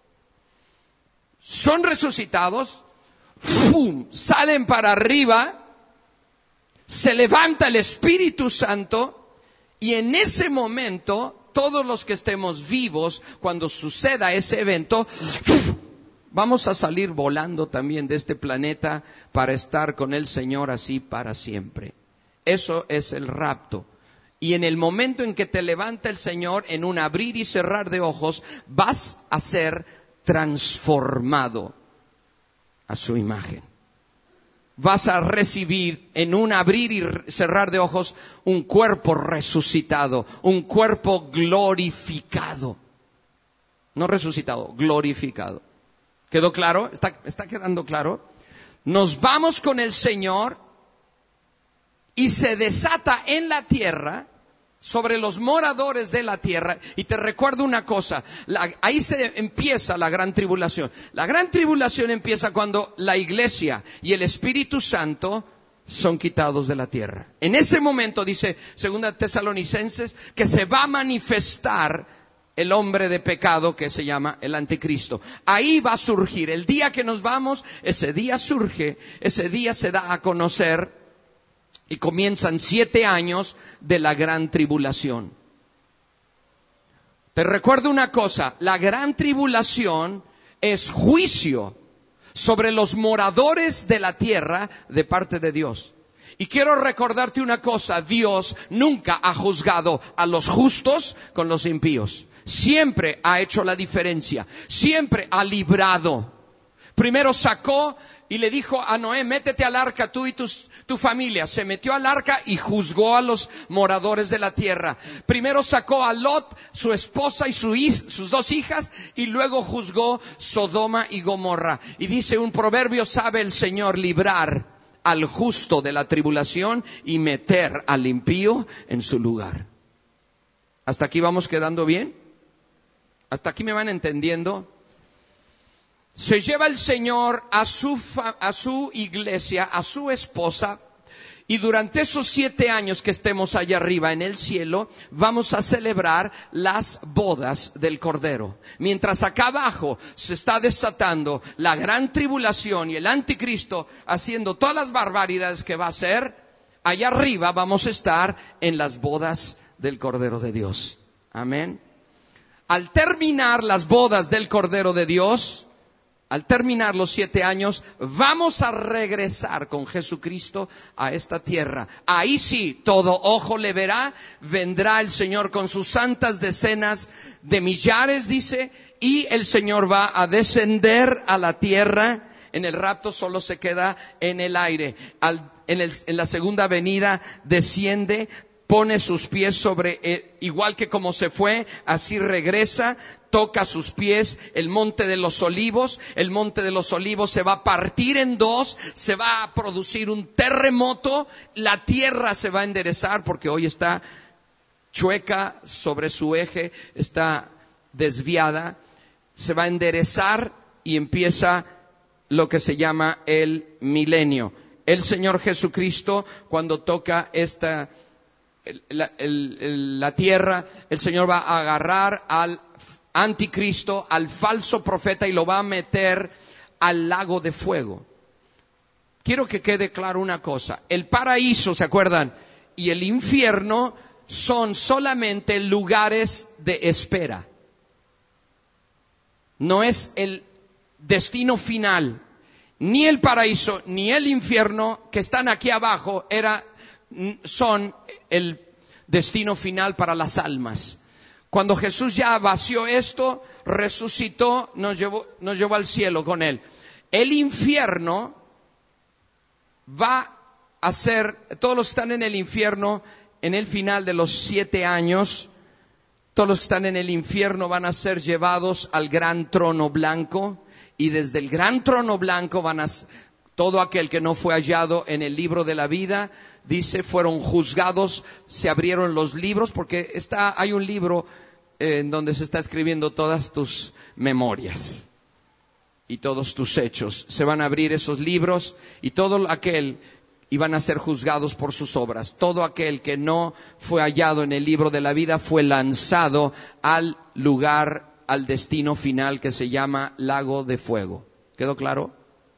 Son resucitados, ¡fum!, salen para arriba, se levanta el Espíritu Santo y en ese momento todos los que estemos vivos, cuando suceda ese evento, vamos a salir volando también de este planeta para estar con el Señor así para siempre. Eso es el rapto. Y en el momento en que te levanta el Señor, en un abrir y cerrar de ojos, vas a ser transformado a su imagen. Vas a recibir en un abrir y cerrar de ojos un cuerpo resucitado, un cuerpo glorificado. No resucitado, glorificado. ¿Quedó claro? ¿Está, está quedando claro? Nos vamos con el Señor y se desata en la tierra, sobre los moradores de la tierra. Y te recuerdo una cosa, la, ahí se empieza la gran tribulación. La gran tribulación empieza cuando la iglesia y el Espíritu Santo son quitados de la tierra. En ese momento, dice Segunda Tesalonicenses, que se va a manifestar el hombre de pecado que se llama el anticristo. Ahí va a surgir, el día que nos vamos, ese día surge, ese día se da a conocer. Y comienzan siete años de la gran tribulación. Te recuerdo una cosa, la gran tribulación es juicio sobre los moradores de la tierra de parte de Dios. Y quiero recordarte una cosa, Dios nunca ha juzgado a los justos con los impíos. Siempre ha hecho la diferencia, siempre ha librado. Primero sacó y le dijo a Noé, métete al arca tú y tus, tu familia. Se metió al arca y juzgó a los moradores de la tierra. Primero sacó a Lot, su esposa y su, sus dos hijas, y luego juzgó Sodoma y Gomorra. Y dice un proverbio, sabe el Señor librar al justo de la tribulación y meter al impío en su lugar. ¿Hasta aquí vamos quedando bien? ¿Hasta aquí me van entendiendo? Se lleva el Señor a su, a su iglesia, a su esposa, y durante esos siete años que estemos allá arriba en el cielo, vamos a celebrar las bodas del Cordero. Mientras acá abajo se está desatando la gran tribulación y el anticristo haciendo todas las barbaridades que va a hacer, allá arriba vamos a estar en las bodas del Cordero de Dios. Amén. Al terminar las bodas del Cordero de Dios, al terminar los siete años, vamos a regresar con Jesucristo a esta tierra. Ahí sí, todo ojo le verá, vendrá el Señor con sus santas decenas de millares, dice, y el Señor va a descender a la tierra. En el rapto solo se queda en el aire. Al, en, el, en la segunda venida desciende, pone sus pies sobre, eh, igual que como se fue, así regresa, toca sus pies, el monte de los olivos, el monte de los olivos se va a partir en dos, se va a producir un terremoto, la tierra se va a enderezar porque hoy está chueca sobre su eje, está desviada, se va a enderezar y empieza lo que se llama el milenio. El Señor Jesucristo, cuando toca esta La, el, el, la tierra, el Señor va a agarrar al anticristo, al falso profeta, y lo va a meter al lago de fuego. Quiero que quede claro una cosa, el paraíso, ¿se acuerdan? Y el infierno son solamente lugares de espera. No es el destino final. Ni el paraíso, ni el infierno que están aquí abajo era son el destino final para las almas. Cuando Jesús ya vació esto, resucitó, nos llevó, nos llevó al cielo con él. El infierno va a ser, todos los que están en el infierno, en el final de los siete años, todos los que están en el infierno van a ser llevados al gran trono blanco, y desde el gran trono blanco van a, todo aquel que no fue hallado en el libro de la vida, dice, fueron juzgados, se abrieron los libros, porque está, hay un libro eh, en donde se está escribiendo todas tus memorias y todos tus hechos. Se van a abrir esos libros y todo aquel, y van a ser juzgados por sus obras. Todo aquel que no fue hallado en el libro de la vida fue lanzado al lugar, al destino final que se llama lago de fuego. ¿Quedó claro?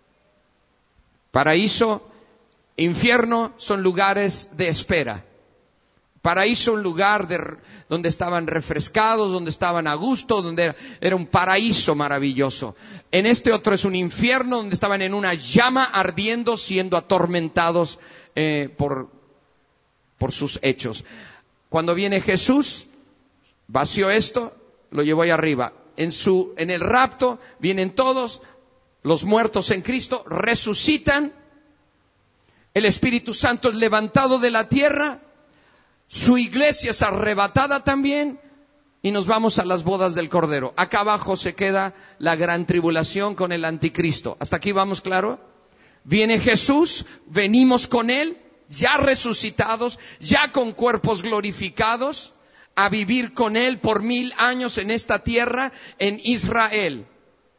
Paraíso, infierno son lugares de espera. Paraíso, un lugar de, donde estaban refrescados, donde estaban a gusto, donde era, era un paraíso maravilloso. En este otro es un infierno donde estaban en una llama ardiendo, siendo atormentados eh, por, por sus hechos. Cuando viene Jesús, vació esto, lo llevó ahí arriba. En, su, en el rapto vienen todos los muertos en Cristo, resucitan. El Espíritu Santo es levantado de la tierra, su iglesia es arrebatada también, y nos vamos a las bodas del Cordero. Acá abajo se queda la gran tribulación con el anticristo. ¿Hasta aquí vamos claro? Viene Jesús, venimos con Él, ya resucitados, ya con cuerpos glorificados, a vivir con Él por mil años en esta tierra, en Israel.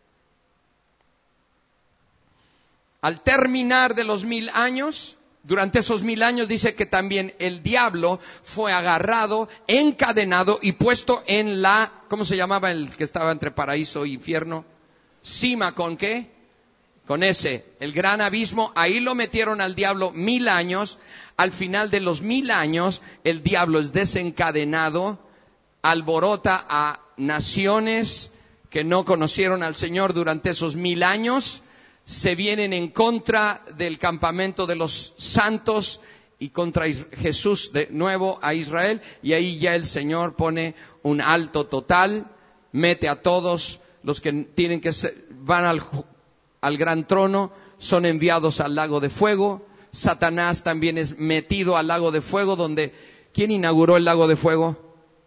Al terminar de los mil años, durante esos mil años dice que también el diablo fue agarrado, encadenado y puesto en la, ¿cómo se llamaba el que estaba entre paraíso e infierno? Cima, ¿con qué? Con ese, el gran abismo. Ahí lo metieron al diablo mil años. Al final de los mil años, el diablo es desencadenado, alborota a naciones que no conocieron al Señor durante esos mil años. Se vienen en contra del campamento de los santos y contra Jesús de nuevo a Israel, y ahí ya el Señor pone un alto total, mete a todos los que tienen que ser, van al, al gran trono, son enviados al lago de fuego. Satanás también es metido al lago de fuego, donde, ¿quién inauguró el lago de fuego?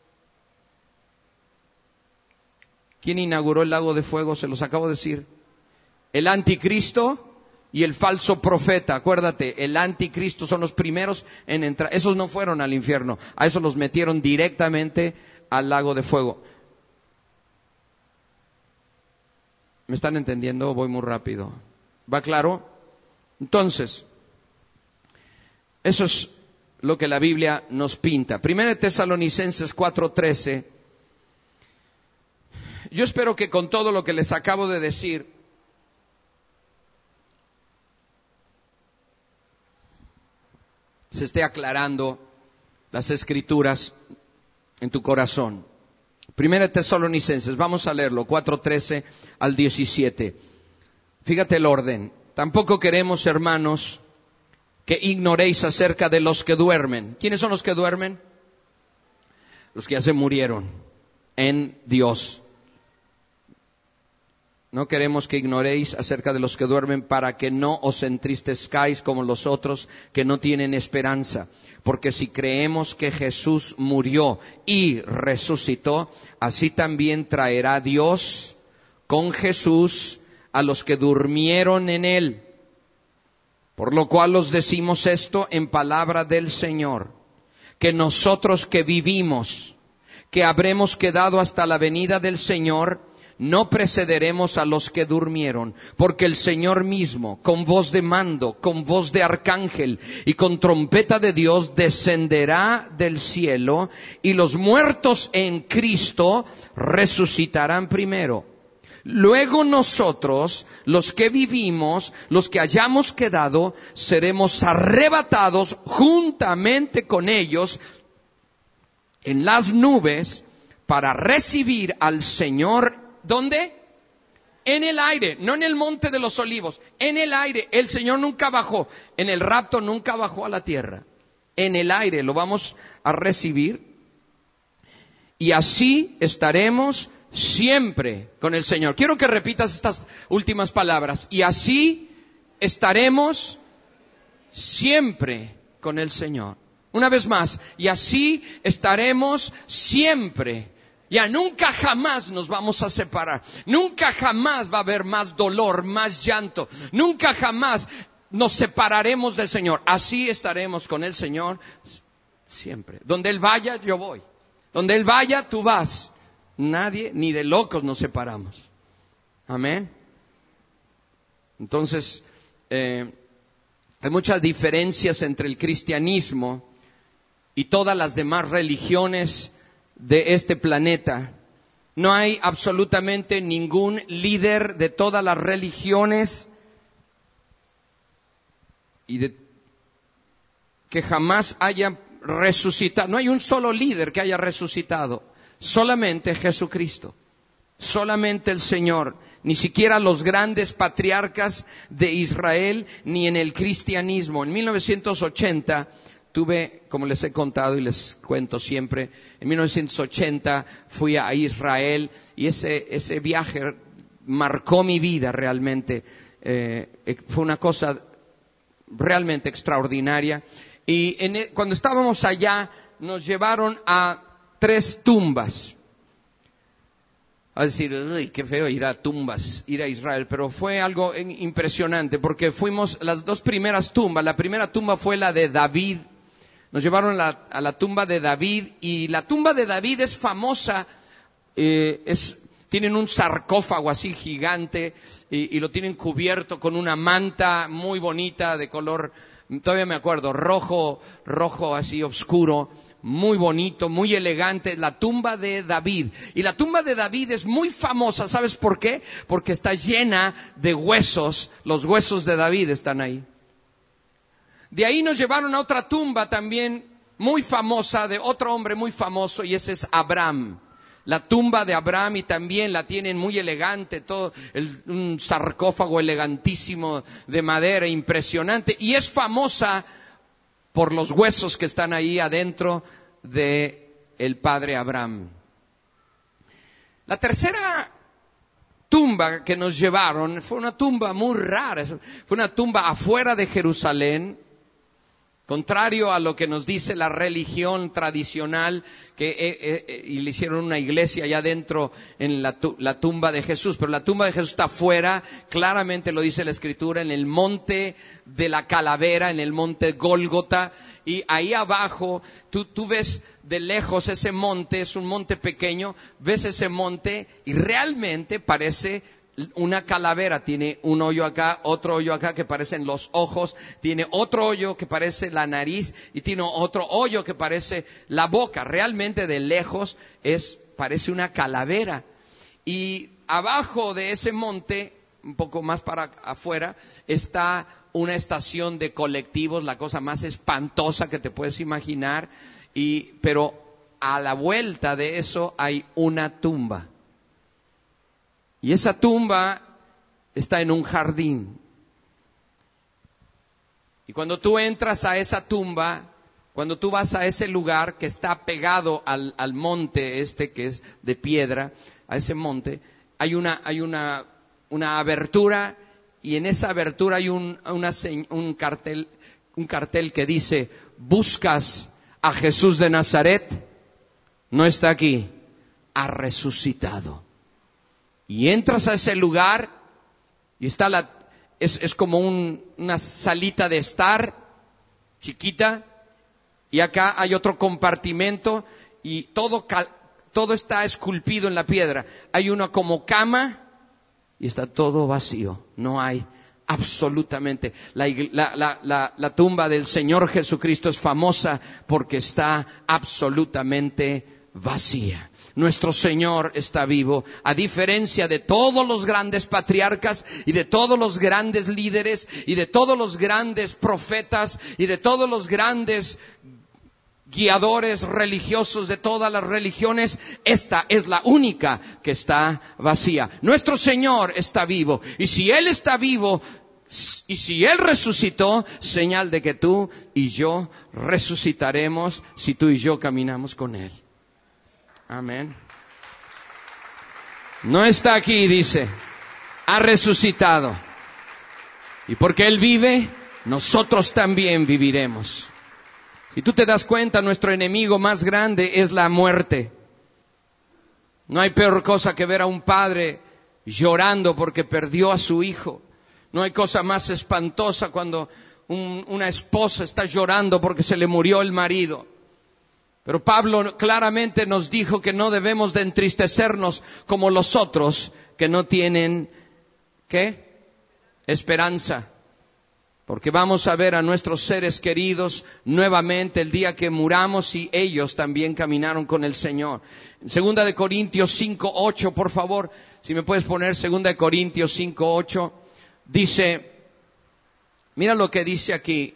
¿Quién inauguró el lago de fuego? Se los acabo de decir. El anticristo y el falso profeta. Acuérdate, el anticristo son los primeros en entrar. Esos no fueron al infierno. A esos los metieron directamente al lago de fuego. ¿Me están entendiendo? Voy muy rápido. ¿Va claro? Entonces, eso es lo que la Biblia nos pinta. Primera de Tesalonicenses cuatro trece. Yo espero que con todo lo que les acabo de decir, se esté aclarando las Escrituras en tu corazón. Primera de Tesalonicenses, vamos a leerlo, cuatro trece al diecisiete. Fíjate el orden. Tampoco queremos, hermanos, que ignoréis acerca de los que duermen. ¿Quiénes son los que duermen? Los que ya se murieron en Dios. No queremos que ignoréis acerca de los que duermen, para que no os entristezcáis como los otros que no tienen esperanza. Porque si creemos que Jesús murió y resucitó, así también traerá Dios con Jesús a los que durmieron en Él. Por lo cual os decimos esto en palabra del Señor, que nosotros que vivimos, que habremos quedado hasta la venida del Señor, no precederemos a los que durmieron, porque el Señor mismo, con voz de mando, con voz de arcángel y con trompeta de Dios, descenderá del cielo, y los muertos en Cristo resucitarán primero. Luego nosotros, los que vivimos, los que hayamos quedado, seremos arrebatados juntamente con ellos en las nubes para recibir al Señor. ¿Dónde? En el aire, no en el monte de los olivos, en el aire. El Señor nunca bajó, en el rapto nunca bajó a la tierra. En el aire lo vamos a recibir, y así estaremos siempre con el Señor. Quiero que repitas estas últimas palabras. Y así estaremos siempre con el Señor. Una vez más, y así estaremos siempre. Ya nunca jamás nos vamos a separar. Nunca jamás va a haber más dolor, más llanto. Nunca jamás nos separaremos del Señor. Así estaremos con el Señor siempre. Donde Él vaya, yo voy. Donde Él vaya, tú vas. Nadie, ni de locos nos separamos. Amén. Entonces, eh, hay muchas diferencias entre el cristianismo y todas las demás religiones de este planeta. No hay absolutamente ningún líder de todas las religiones y de, que jamás haya resucitado. No hay un solo líder que haya resucitado. Solamente Jesucristo. Solamente el Señor. Ni siquiera los grandes patriarcas de Israel, ni en el cristianismo. En mil novecientos ochenta tuve, como les he contado y les cuento siempre, en mil novecientos ochenta fui a Israel, y ese, ese viaje marcó mi vida realmente. Eh, fue una cosa realmente extraordinaria. Y en, cuando estábamos allá, nos llevaron a tres tumbas. a decir, uy, qué feo ir a tumbas, ir a Israel, pero fue algo impresionante porque fuimos las dos primeras tumbas. La primera tumba fue la de David. Nos llevaron a la, a la tumba de David, y la tumba de David es famosa, eh, es, tienen un sarcófago así gigante y, y lo tienen cubierto con una manta muy bonita de color, todavía me acuerdo, rojo, rojo así oscuro. Muy bonito, muy elegante, la tumba de David. Y la tumba de David es muy famosa, ¿sabes por qué? Porque está llena de huesos, los huesos de David están ahí. De ahí nos llevaron a otra tumba también muy famosa, de otro hombre muy famoso, y ese es Abraham. La tumba de Abraham, y también la tienen muy elegante, todo el, un sarcófago elegantísimo de madera, impresionante, y es famosa por los huesos que están ahí adentro de el padre Abraham. La tercera tumba que nos llevaron fue una tumba muy rara, fue una tumba afuera de Jerusalén, contrario a lo que nos dice la religión tradicional, que eh, eh, y le hicieron una iglesia allá adentro en la, la tumba de Jesús. Pero la tumba de Jesús está afuera, claramente lo dice la Escritura, en el monte de la calavera, en el monte Gólgota. Y ahí abajo, tú, tú ves de lejos ese monte, es un monte pequeño, ves ese monte y realmente parece una calavera. Tiene un hoyo acá, otro hoyo acá que parecen los ojos, tiene otro hoyo que parece la nariz y tiene otro hoyo que parece la boca. Realmente de lejos es, parece una calavera. Y abajo de ese monte, un poco más para afuera, está una estación de colectivos, la cosa más espantosa que te puedes imaginar. Y, pero a la vuelta de eso hay una tumba. Y esa tumba está en un jardín. Y cuando tú entras a esa tumba, cuando tú vas a ese lugar que está pegado al, al monte este que es de piedra, a ese monte, hay una, hay una, una abertura, y en esa abertura hay un, una, un cartel, un cartel que dice: ¿buscas a Jesús de Nazaret? No está aquí, ha resucitado. Y entras a ese lugar y está la, es, es como un, una salita de estar chiquita, y acá hay otro compartimento y todo, todo está esculpido en la piedra. Hay una como cama y está todo vacío, no hay absolutamente. La, la, la, la, la tumba del Señor Jesucristo es famosa porque está absolutamente vacía. Nuestro Señor está vivo, a diferencia de todos los grandes patriarcas y de todos los grandes líderes y de todos los grandes profetas y de todos los grandes guiadores religiosos de todas las religiones. Esta es la única que está vacía. Nuestro Señor está vivo, y si Él está vivo y si Él resucitó, señal de que tú y yo resucitaremos si tú y yo caminamos con Él. Amén. No está aquí, dice, ha resucitado. Y porque Él vive, nosotros también viviremos. Si tú te das cuenta, nuestro enemigo más grande es la muerte. No hay peor cosa que ver a un padre llorando porque perdió a su hijo. No hay cosa más espantosa cuando un, una esposa está llorando porque se le murió el marido. Pero Pablo claramente nos dijo que no debemos de entristecernos como los otros que no tienen, ¿qué? Esperanza. Porque vamos a ver a nuestros seres queridos nuevamente el día que muramos, y ellos también caminaron con el Señor. Segunda de Corintios cinco ocho, por favor, si me puedes poner Segunda de Corintios cinco ocho, dice, mira lo que dice aquí.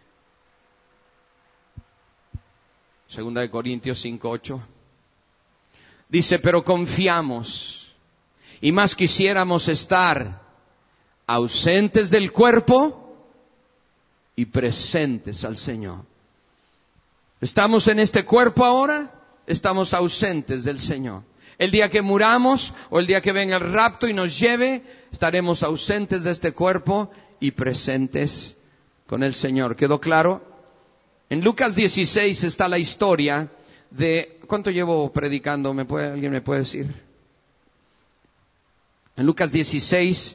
Segunda de Corintios cinco ocho. Dice, pero confiamos, y más quisiéramos estar ausentes del cuerpo y presentes al Señor. Estamos en este cuerpo ahora, estamos ausentes del Señor. El día que muramos o el día que venga el rapto y nos lleve, estaremos ausentes de este cuerpo y presentes con el Señor. ¿Quedó claro? En Lucas dieciséis está la historia de... ¿Cuánto llevo predicando? ¿Me puede, ¿Alguien me puede decir? En Lucas dieciséis,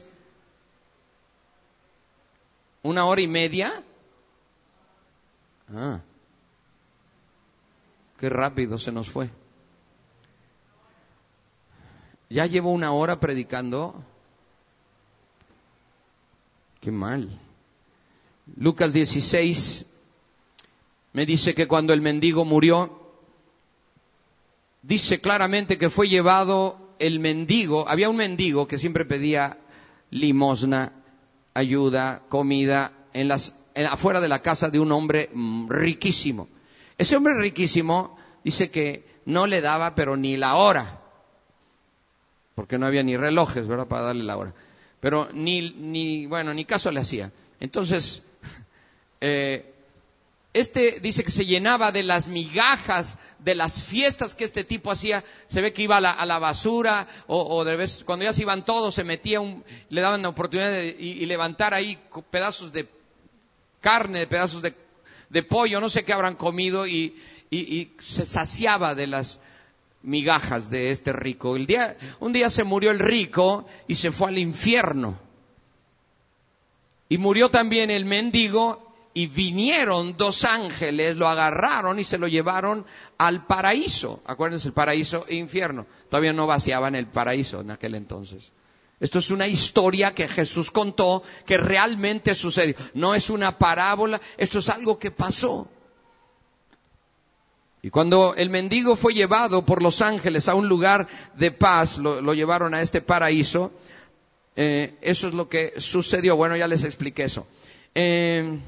una hora y media. Ah, qué rápido se nos fue. Ya llevo una hora predicando. Qué mal. Lucas dieciséis me dice que cuando el mendigo murió, dice claramente que fue llevado el mendigo. Había un mendigo que siempre pedía limosna, ayuda, comida, en las, en, afuera de la casa de un hombre riquísimo. Ese hombre riquísimo dice que no le daba pero ni la hora, porque no había ni relojes, ¿verdad?, para darle la hora. Pero ni, ni bueno, ni caso le hacía. Entonces, eh, este dice que se llenaba de las migajas de las fiestas que este tipo hacía. Se ve que iba a la, a la basura, o, o de vez, cuando ya se iban todos, se metía un, le daban la oportunidad de y, y levantar ahí pedazos de carne, pedazos de, de pollo, no sé qué habrán comido, y, y, y se saciaba de las migajas de este rico. El día, un día se murió el rico y se fue al infierno. Y murió también el mendigo, y vinieron dos ángeles, lo agarraron y se lo llevaron al paraíso. Acuérdense, el paraíso e infierno. Todavía no vaciaban el paraíso en aquel entonces. Esto es una historia que Jesús contó, que realmente sucedió. No es una parábola, esto es algo que pasó. Y cuando el mendigo fue llevado por los ángeles a un lugar de paz, lo, lo llevaron a este paraíso, eh, eso es lo que sucedió. Bueno, ya les expliqué eso. Eh,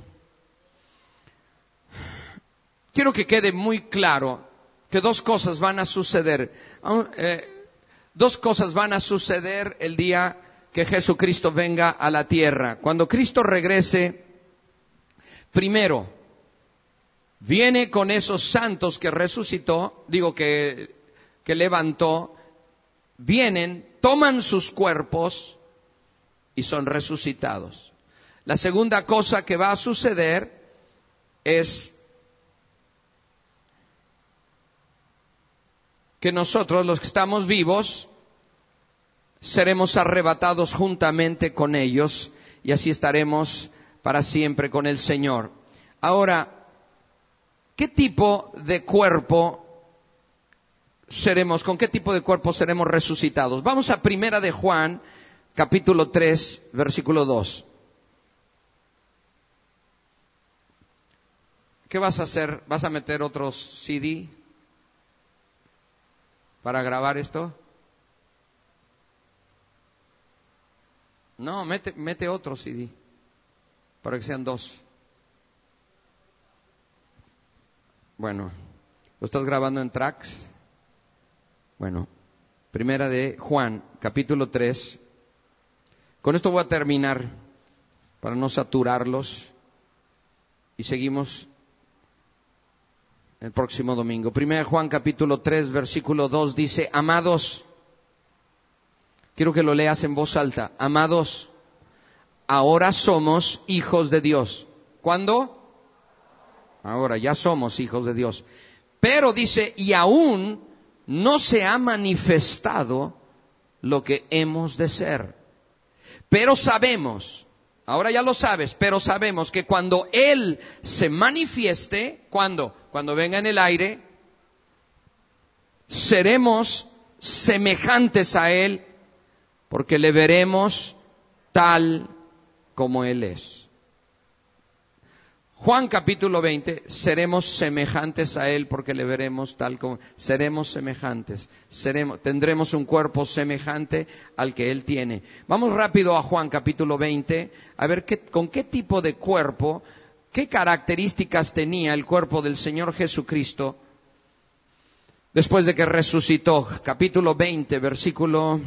quiero que quede muy claro que dos cosas van a suceder. Eh, dos cosas van a suceder el día que Jesucristo venga a la tierra. Cuando Cristo regrese, primero, viene con esos santos que resucitó, digo que, que levantó, vienen, toman sus cuerpos y son resucitados. La segunda cosa que va a suceder es que nosotros, los que estamos vivos, seremos arrebatados juntamente con ellos y así estaremos para siempre con el Señor. Ahora, ¿qué tipo de cuerpo seremos, con qué tipo de cuerpo seremos resucitados? Vamos a Primera de Juan, capítulo tres, versículo dos. ¿Qué vas a hacer? ¿Vas a meter otros C D para grabar esto? No, mete, mete otro C D para que sean dos. Bueno, ¿lo estás grabando en tracks? Bueno, Primera de Juan, capítulo tres. Con esto voy a terminar para no saturarlos y seguimos el próximo domingo. Primera de Juan, capítulo tres, versículo dos dice: amados, quiero que lo leas en voz alta. Amados, ahora somos hijos de Dios. ¿Cuándo? Ahora ya somos hijos de Dios. Pero dice, y aún no se ha manifestado lo que hemos de ser. Pero sabemos, ahora ya lo sabes, pero sabemos que cuando Él se manifieste, ¿cuándo? Cuando venga en el aire, seremos semejantes a Él, porque le veremos tal como Él es. Juan capítulo veinte, seremos semejantes a Él porque le veremos tal como, seremos semejantes, seremos, tendremos un cuerpo semejante al que Él tiene. Vamos rápido a Juan capítulo veinte, a ver qué, con qué tipo de cuerpo, qué características tenía el cuerpo del Señor Jesucristo después de que resucitó. Capítulo veinte, versículo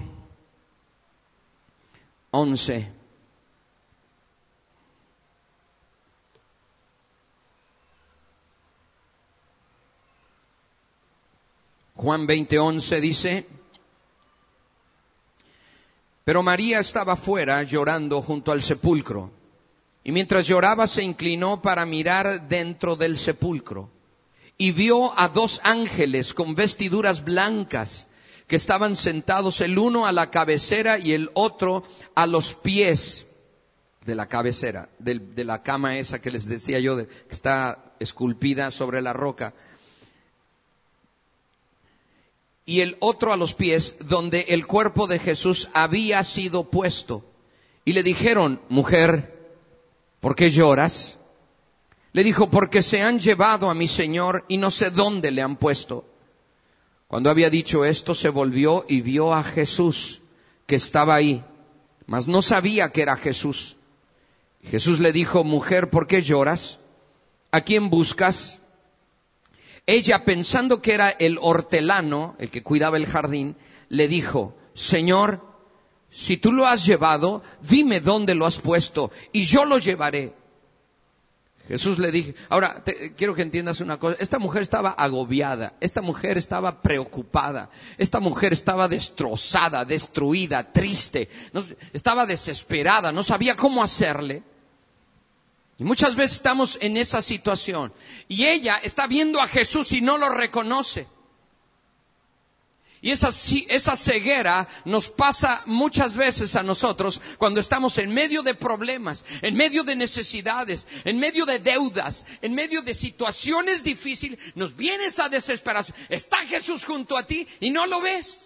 once. Juan veinte, once dice: pero María estaba fuera llorando junto al sepulcro, y mientras lloraba se inclinó para mirar dentro del sepulcro, y vio a dos ángeles con vestiduras blancas, que estaban sentados el uno a la cabecera y el otro a los pies de la cabecera, de, de la cama esa que les decía yo, de, que está esculpida sobre la roca. Y el otro a los pies, donde el cuerpo de Jesús había sido puesto. Y le dijeron, mujer, ¿por qué lloras? Le dijo, porque se han llevado a mi Señor y no sé dónde le han puesto. Cuando había dicho esto, se volvió y vio a Jesús, que estaba ahí, mas no sabía que era Jesús. Jesús le dijo, mujer, ¿por qué lloras? ¿A quién buscas? Ella, pensando que era el hortelano, el que cuidaba el jardín, le dijo, Señor, si tú lo has llevado, dime dónde lo has puesto, y yo lo llevaré. Jesús le dijo, ahora te, quiero que entiendas una cosa, esta mujer estaba agobiada, esta mujer estaba preocupada, esta mujer estaba destrozada, destruida, triste, no, estaba desesperada, no sabía cómo hacerle. Y muchas veces estamos en esa situación y ella está viendo a Jesús y no lo reconoce. Y esa, esa ceguera nos pasa muchas veces a nosotros cuando estamos en medio de problemas, en medio de necesidades, en medio de deudas, en medio de situaciones difíciles. Nos viene esa desesperación. Está Jesús junto a ti y no lo ves.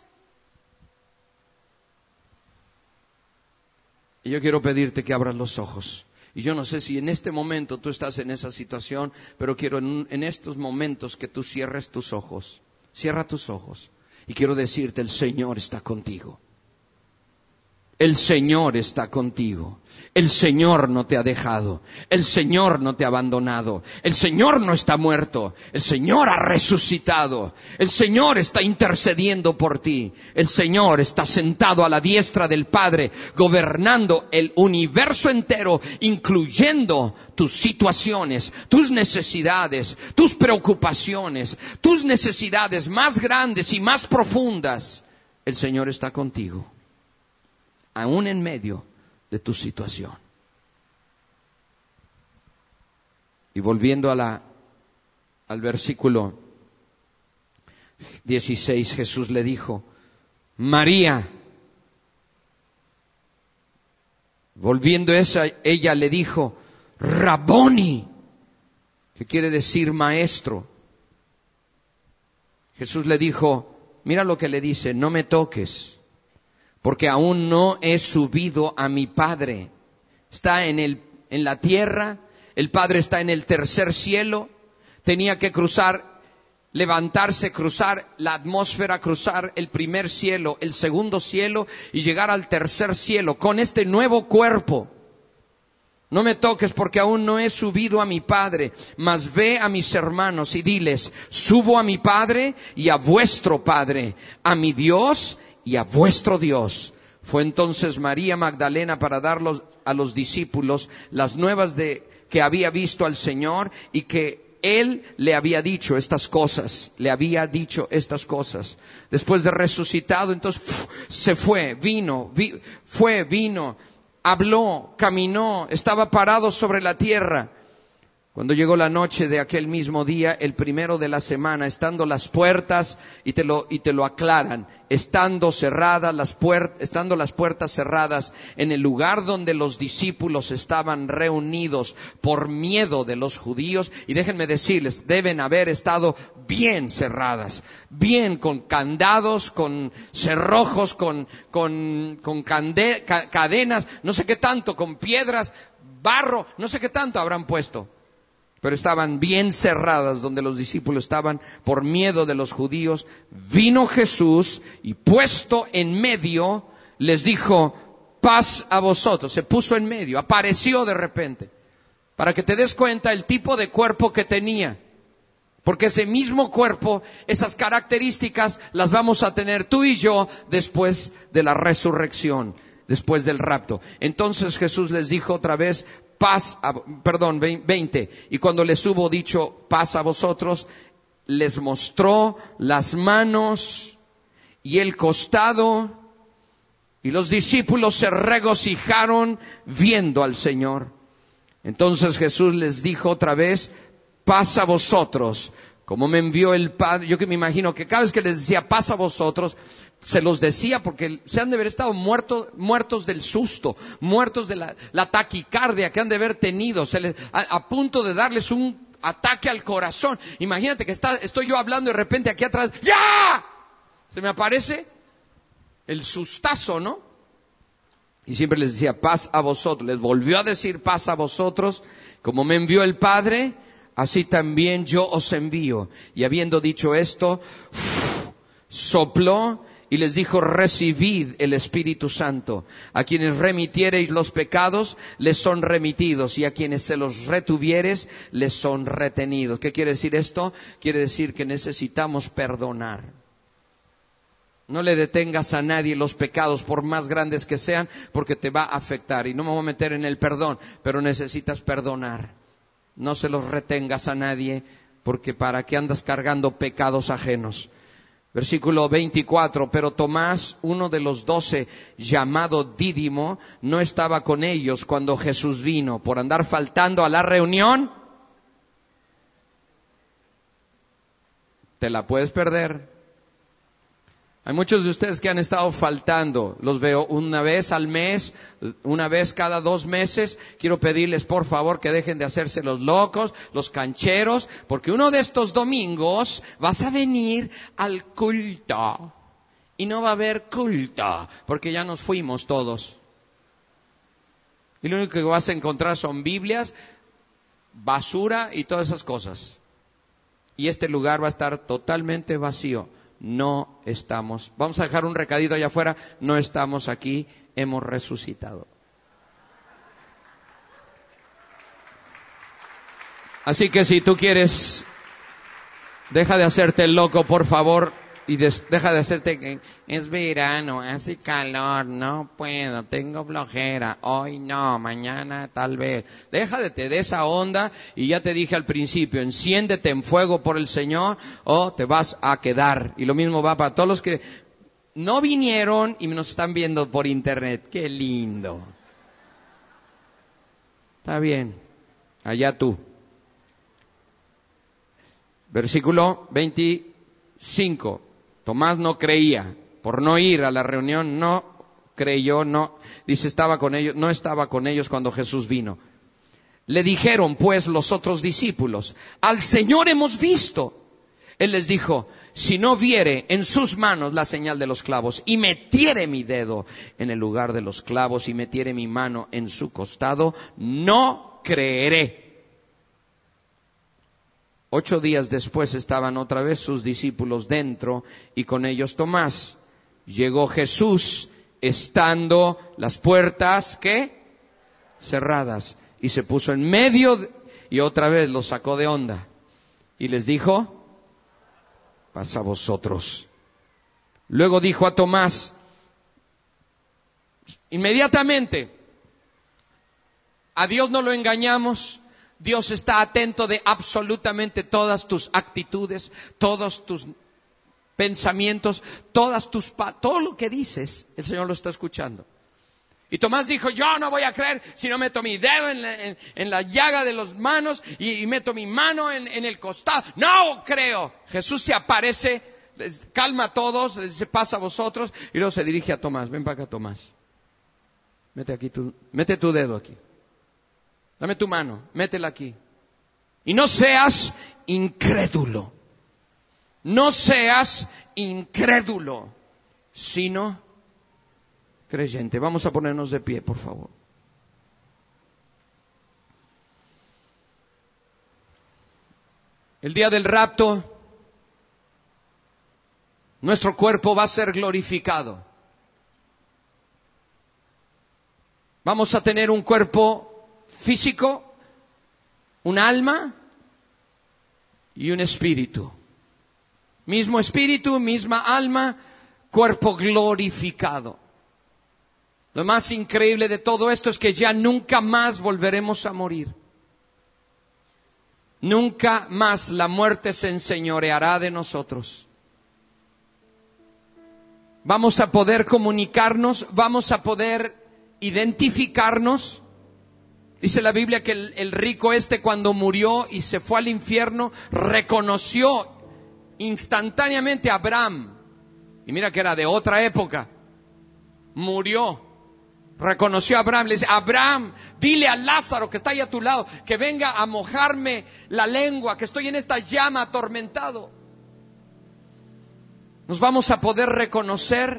Y yo quiero pedirte que abras los ojos. Y yo no sé si en este momento tú estás en esa situación, pero quiero en, en estos momentos que tú cierres tus ojos. Cierra tus ojos. Y quiero decirte, el Señor está contigo. El Señor está contigo. El Señor no te ha dejado. El Señor no te ha abandonado. El Señor no está muerto. El Señor ha resucitado. El Señor está intercediendo por ti. El Señor está sentado a la diestra del Padre, gobernando el universo entero, incluyendo tus situaciones, tus necesidades, tus preocupaciones, tus necesidades más grandes y más profundas. El Señor está contigo, aún en medio de tu situación. Y volviendo a la, al versículo dieciséis, Jesús le dijo, María. Volviendo esa, ella le dijo, Raboni, que quiere decir maestro. Jesús le dijo, mira lo que le dice, no me toques, porque aún no he subido a mi Padre. Está en el, en la tierra, el Padre está en el tercer cielo, tenía que cruzar, levantarse, cruzar la atmósfera, cruzar el primer cielo, el segundo cielo y llegar al tercer cielo con este nuevo cuerpo. No me toques porque aún no he subido a mi Padre, mas ve a mis hermanos y diles, subo a mi Padre y a vuestro Padre, a mi Dios y a vuestro Dios. Fue entonces María Magdalena para dar a los discípulos las nuevas de que había visto al Señor y que Él le había dicho estas cosas, le había dicho estas cosas. Después de resucitado, entonces ¡puf!, se fue, vino, vi, fue, vino, habló, caminó, estaba parado sobre la tierra. Cuando llegó la noche de aquel mismo día, el primero de la semana, estando las puertas, y te lo, y te lo aclaran, estando cerradas las puertas, estando las puertas cerradas en el lugar donde los discípulos estaban reunidos por miedo de los judíos, y déjenme decirles, deben haber estado bien cerradas, bien con candados, con cerrojos, con, con, con cande, ca, cadenas, no sé qué tanto, con piedras, barro, no sé qué tanto habrán puesto. Pero estaban bien cerradas donde los discípulos estaban por miedo de los judíos. Vino Jesús y puesto en medio les dijo, paz a vosotros. Se puso en medio, apareció de repente, para que te des cuenta el tipo de cuerpo que tenía. Porque ese mismo cuerpo, esas características las vamos a tener tú y yo después de la resurrección, después del rapto. Entonces Jesús les dijo otra vez, paz, a, perdón, veinte. Y cuando les hubo dicho paz a vosotros, les mostró las manos y el costado, y los discípulos se regocijaron viendo al Señor. Entonces Jesús les dijo otra vez, paz a vosotros, como me envió el Padre. Yo que me imagino que cada vez que les decía paz a vosotros, se los decía porque se han de haber estado muertos, muertos del susto, muertos de la, la taquicardia que han de haber tenido, se les, a, a punto de darles un ataque al corazón. Imagínate que está, estoy yo hablando y de repente aquí atrás, ¡ya! Se me aparece el sustazo, ¿no? Y siempre les decía, paz a vosotros. Les volvió a decir, paz a vosotros. Como me envió el Padre, así también yo os envío. Y habiendo dicho esto, uff, sopló y les dijo, recibid el Espíritu Santo. A quienes remitiereis los pecados, les son remitidos. Y a quienes se los retuvieres, les son retenidos. ¿Qué quiere decir esto? Quiere decir que necesitamos perdonar. No le detengas a nadie los pecados, por más grandes que sean, porque te va a afectar. Y no me voy a meter en el perdón, pero necesitas perdonar. No se los retengas a nadie, porque para qué andas cargando pecados ajenos. Versículo veinticuatro, pero Tomás, uno de los doce, llamado Dídimo, no estaba con ellos cuando Jesús vino. Por andar faltando a la reunión, te la puedes perder. Hay muchos de ustedes que han estado faltando, los veo una vez al mes, una vez cada dos meses. Quiero pedirles por favor que dejen de hacerse los locos, los cancheros, porque uno de estos domingos vas a venir al culto y no va a haber culto, porque ya nos fuimos todos. Y lo único que vas a encontrar son Biblias, basura y todas esas cosas. Y este lugar va a estar totalmente vacío. No estamos, vamos a dejar un recadito allá afuera, no estamos aquí, hemos resucitado. Así que si tú quieres, deja de hacerte el loco, por favor, y des, deja de hacerte, es verano, hace calor, no puedo, tengo flojera, hoy no, mañana tal vez. Déjate de esa onda, y ya te dije al principio, enciéndete en fuego por el Señor o te vas a quedar. Y lo mismo va para todos los que no vinieron y nos están viendo por internet. ¡Qué lindo! Está bien, allá tú. Versículo veinticinco. Tomás no creía, por no ir a la reunión, no creyó, no, dice, estaba con ellos, no estaba con ellos cuando Jesús vino. Le dijeron pues los otros discípulos, al Señor hemos visto. Él les dijo, si no viere en sus manos la señal de los clavos, y metiere mi dedo en el lugar de los clavos, y metiere mi mano en su costado, no creeré. Ocho días después estaban otra vez sus discípulos dentro y con ellos Tomás. Llegó Jesús estando las puertas, ¿qué? Cerradas. Y se puso en medio de, y otra vez los sacó de onda. Y les dijo, paz a vosotros. Luego dijo a Tomás, inmediatamente, a Dios no lo engañamos. Dios está atento de absolutamente todas tus actitudes, todos tus pensamientos, todas tus pa- todo lo que dices, el Señor lo está escuchando. Y Tomás dijo, yo no voy a creer si no meto mi dedo en la, en, en la llaga de las manos y, y meto mi mano en, en el costado. No creo. Jesús se aparece, les calma a todos, les dice, pasa a vosotros, y luego se dirige a Tomás. Ven para acá, Tomás. Mete aquí tu, mete tu dedo aquí. Dame tu mano, métela aquí. Y no seas incrédulo. No seas incrédulo, sino creyente. Vamos a ponernos de pie, por favor. El día del rapto, nuestro cuerpo va a ser glorificado. Vamos a tener un cuerpo físico, un alma y un espíritu. Mismo espíritu, misma alma, cuerpo glorificado. Lo más increíble de todo esto es que ya nunca más volveremos a morir. Nunca más la muerte se enseñoreará de nosotros. Vamos a poder comunicarnos, vamos a poder identificarnos. Dice la Biblia que el, el rico este, cuando murió y se fue al infierno, reconoció instantáneamente a Abraham. Y mira que era de otra época. Murió. Reconoció a Abraham. Le dice, Abraham, dile a Lázaro que está ahí a tu lado, que venga a mojarme la lengua, que estoy en esta llama atormentado. Nos vamos a poder reconocer.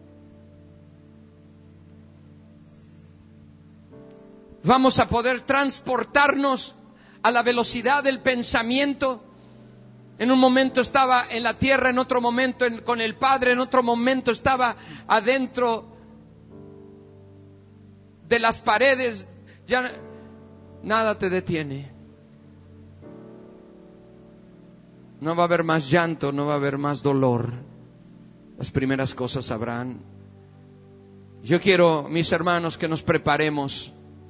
Vamos a poder transportarnos a la velocidad del pensamiento. En un momento estaba en la tierra, en otro momento en, con el Padre, en otro momento estaba adentro de las paredes. Ya nada te detiene. No va a haber más llanto, no va a haber más dolor. Las primeras cosas habrán. Yo quiero, mis hermanos, que nos preparemos.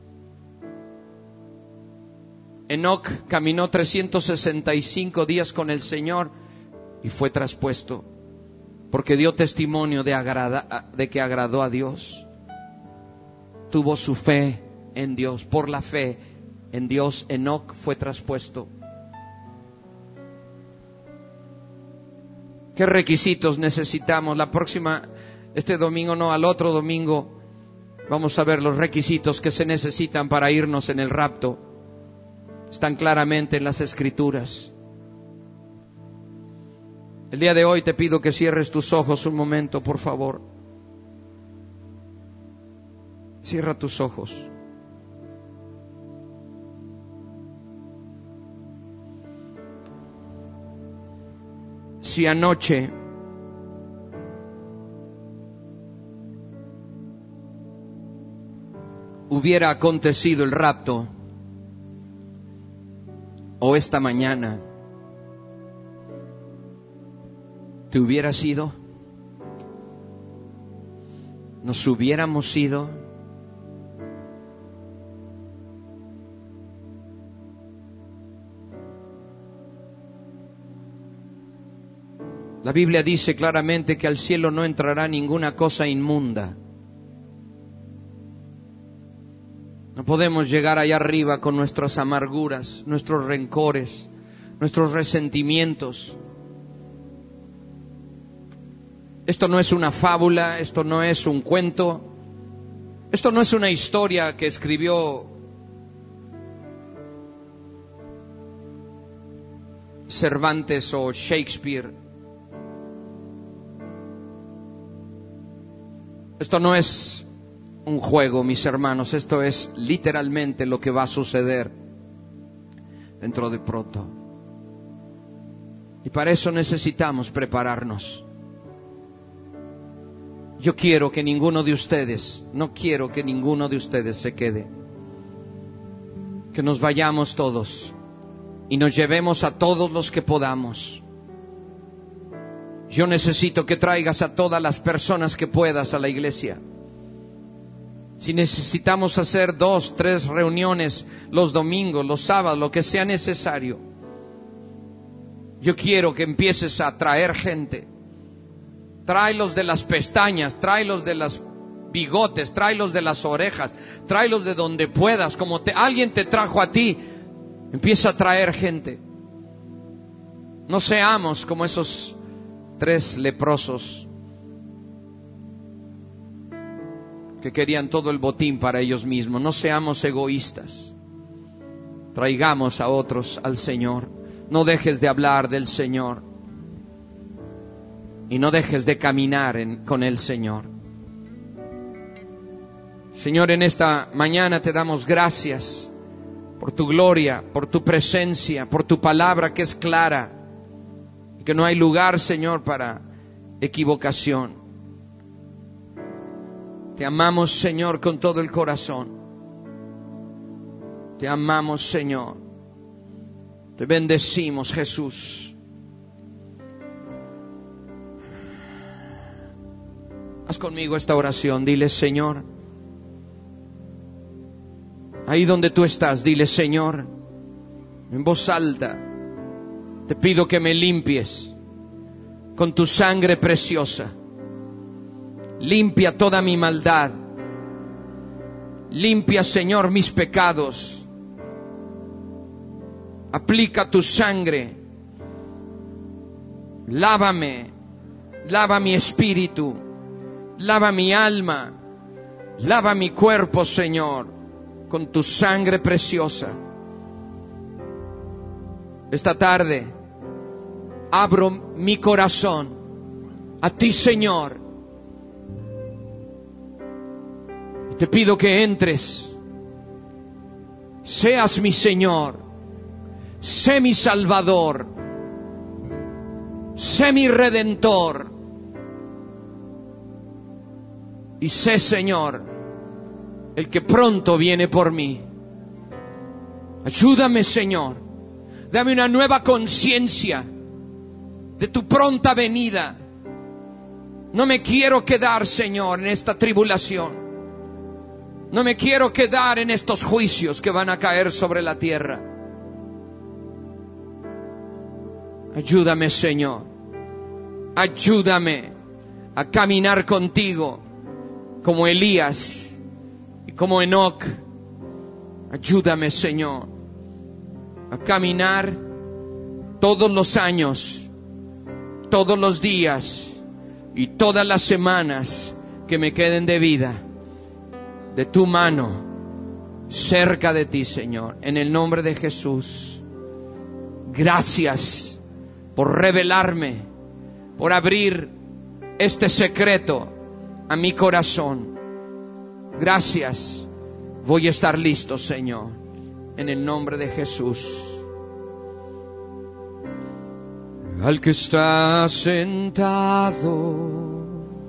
Enoc caminó trescientos sesenta y cinco días con el Señor y fue traspuesto, porque dio testimonio de, agrada, de que agradó a Dios. Tuvo su fe en Dios. Por la fe en Dios, Enoc fue traspuesto. ¿Qué requisitos necesitamos? La próxima, este domingo no, al otro domingo, vamos a ver los requisitos que se necesitan para irnos en el rapto. Están claramente en las Escrituras. El día de hoy te pido que cierres tus ojos un momento, por favor. Cierra tus ojos. Si anoche hubiera acontecido el rapto, o esta mañana te hubieras ido, nos hubiéramos ido, la Biblia dice claramente que al cielo no entrará ninguna cosa inmunda. No podemos llegar allá arriba con nuestras amarguras, nuestros rencores, nuestros resentimientos. Esto no es una fábula, esto no es un cuento, esto no es una historia que escribió Cervantes o Shakespeare. Esto no es un juego, mis hermanos, esto es literalmente lo que va a suceder dentro de pronto. Y para eso necesitamos prepararnos. Yo quiero que ninguno de ustedes, no quiero que ninguno de ustedes se quede. Que nos vayamos todos y nos llevemos a todos los que podamos. Yo necesito que traigas a todas las personas que puedas a la iglesia. Si necesitamos hacer dos, tres reuniones los domingos, los sábados, lo que sea necesario. Yo quiero que empieces a traer gente. Tráelos de las pestañas, tráelos de los bigotes, tráelos de las orejas, tráelos de donde puedas. Como te, alguien te trajo a ti, empieza a traer gente. No seamos como esos tres leprosos que querían todo el botín para ellos mismos. No seamos egoístas. Traigamos a otros al Señor. No dejes de hablar del Señor. Y no dejes de caminar en, con el Señor. Señor, en esta mañana te damos gracias por tu gloria, por tu presencia, por tu palabra que es clara. Y que no hay lugar, Señor, para equivocación. Te amamos, Señor, con todo el corazón. Te amamos, Señor. Te bendecimos, Jesús. Haz conmigo esta oración. Dile, Señor, ahí donde tú estás, dile, Señor, en voz alta, te pido que me limpies con tu sangre preciosa. Limpia toda mi maldad. Limpia, Señor, mis pecados. Aplica tu sangre. Lávame lava mi espíritu, lava mi alma, lava mi cuerpo, Señor, con tu sangre preciosa. Esta tarde abro mi corazón a ti, Señor, y te pido que entres, seas mi Señor, sé mi Salvador, sé mi Redentor, y sé, Señor, el que pronto viene por mí. Ayúdame, Señor, dame una nueva conciencia de tu pronta venida. No me quiero quedar, Señor, en esta tribulación. No me quiero quedar en estos juicios que van a caer sobre la tierra. Ayúdame, Señor. Ayúdame a caminar contigo como Elías y como Enoc. Ayúdame, Señor, a caminar todos los años, todos los días y todas las semanas que me queden de vida, de tu mano, cerca de ti, Señor, en el nombre de Jesús. Gracias por revelarme, por abrir este secreto a mi corazón. Gracias. Voy a estar listo, Señor, en el nombre de Jesús. Al que está sentado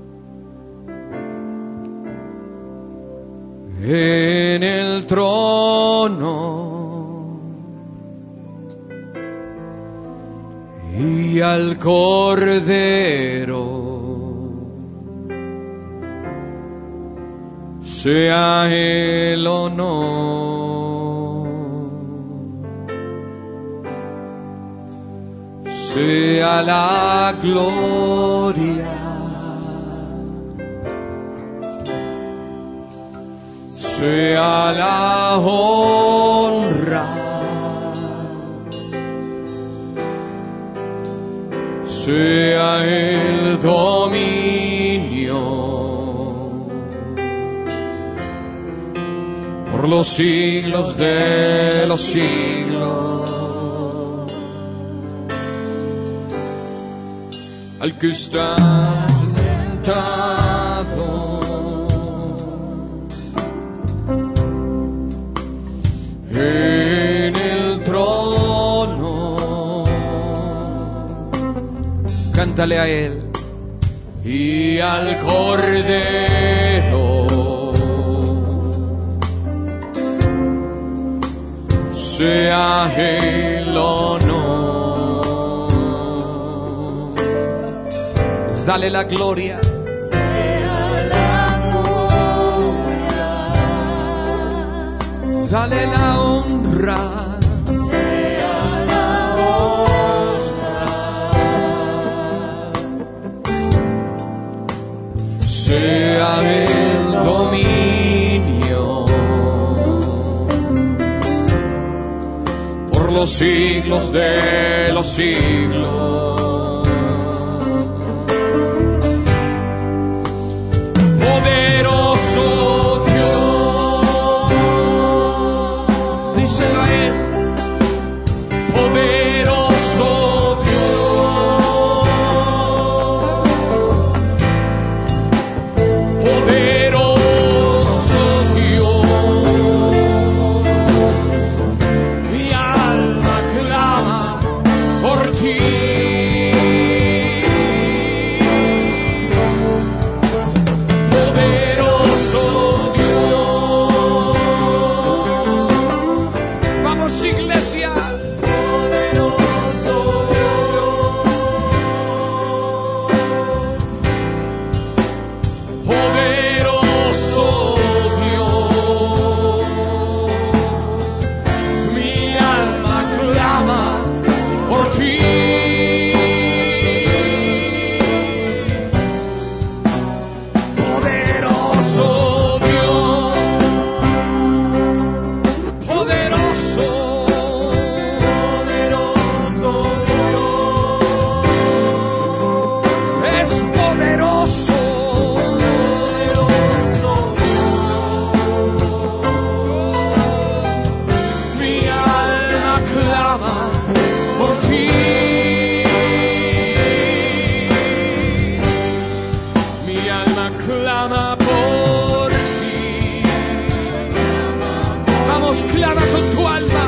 en el trono y al Cordero sea el honor, sea la gloria, sea la honra, sea el dominio por los siglos de los siglos. Al que está sentado en el trono, cántale a él, y al Cordero sea el honor. Dale la gloria, sea la gloria, dale la honra, sea la honra, sea el dominio por los siglos de los siglos. Poderoso Dios, díselo a él. Poderoso Dios, poderoso Dios, mi alma clama por ti. Iglesia, clama con tu alma.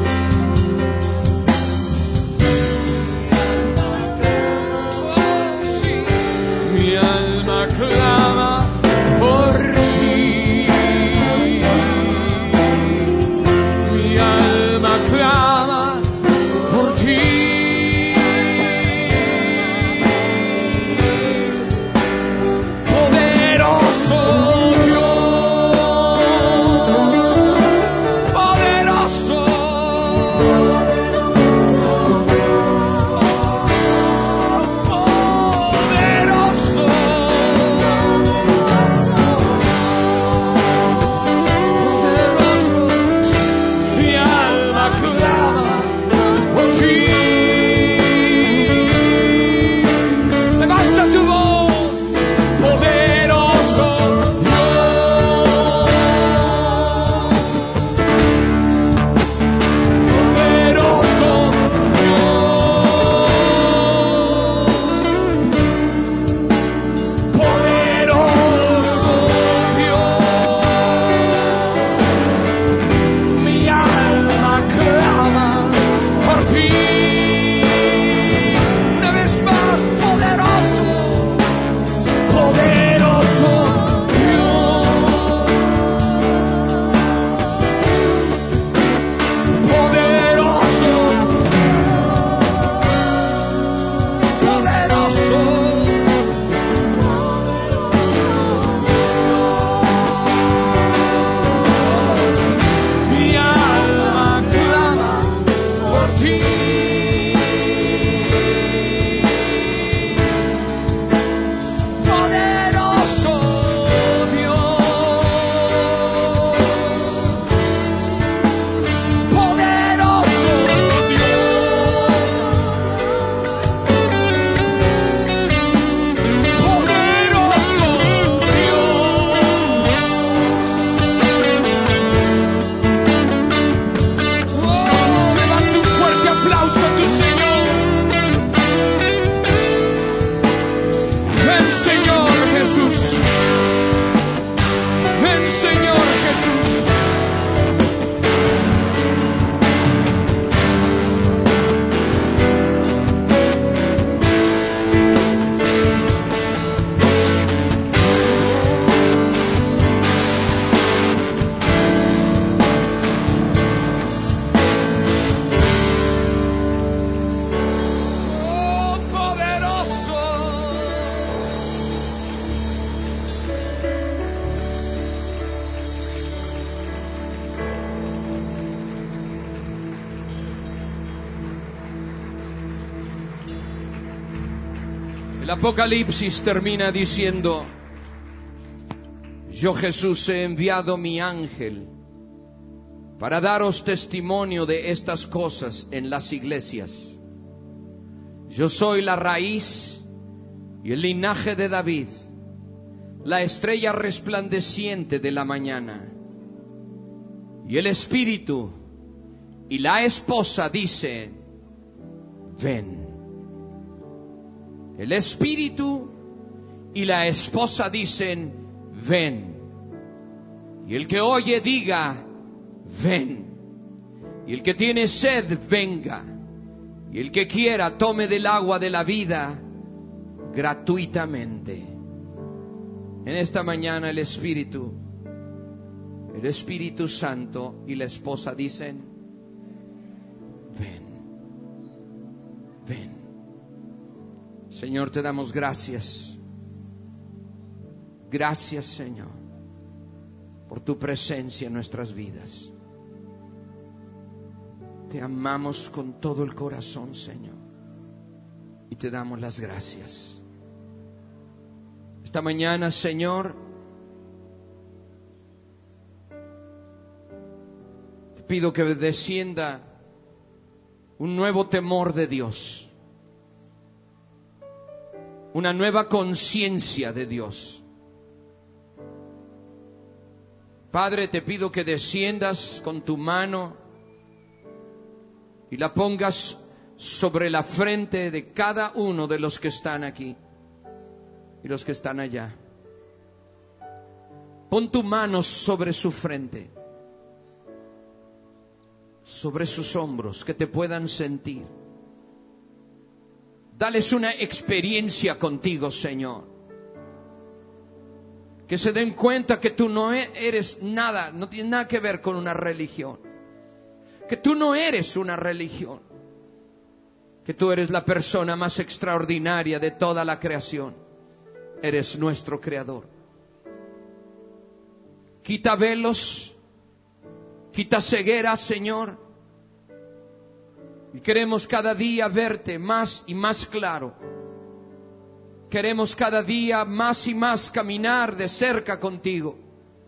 Oh, sí. Mi alma clama por ti. Mi alma clama por ti. El Apocalipsis termina diciendo: yo Jesús he enviado mi ángel para daros testimonio de estas cosas en las iglesias. Yo soy la raíz y el linaje de David, la estrella resplandeciente de la mañana. Y el Espíritu y la esposa dicen: ven. El Espíritu y la esposa dicen: ven. Y el que oye diga: ven. Y el que tiene sed, venga. Y el que quiera, tome del agua de la vida gratuitamente. En esta mañana el Espíritu, el Espíritu Santo y la esposa dicen: ven, ven. Señor, te damos gracias. Gracias, Señor, por tu presencia en nuestras vidas. Te amamos con todo el corazón, Señor, y te damos las gracias. Esta mañana, Señor, te pido que descienda un nuevo temor de Dios, una nueva conciencia de Dios. Padre, te pido que desciendas con tu mano y la pongas sobre la frente de cada uno de los que están aquí y los que están allá. Pon tu mano sobre su frente sobre sus hombros, que te puedan sentir. Dales una experiencia contigo, Señor. Que se den cuenta que tú no eres nada, no tienes nada que ver con una religión. Que tú no eres una religión. Que tú eres la persona más extraordinaria de toda la creación. Eres nuestro Creador. Quita velos, quita ceguera, Señor. Y queremos cada día verte más y más claro. Queremos cada día más y más caminar de cerca contigo.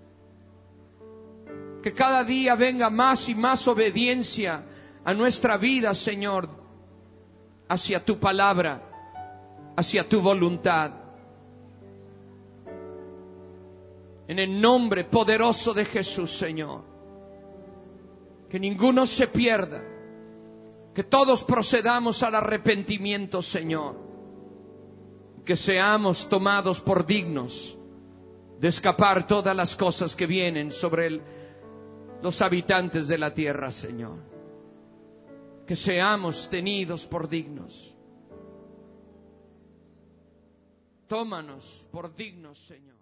Que cada día venga más y más obediencia a nuestra vida, Señor, hacia tu palabra, hacia tu voluntad. En el nombre poderoso de Jesús, Señor. Que ninguno se pierda. Que todos procedamos al arrepentimiento, Señor. Que seamos tomados por dignos de escapar todas las cosas que vienen sobre el, los habitantes de la tierra, Señor. Que seamos tenidos por dignos. Tómanos por dignos, Señor.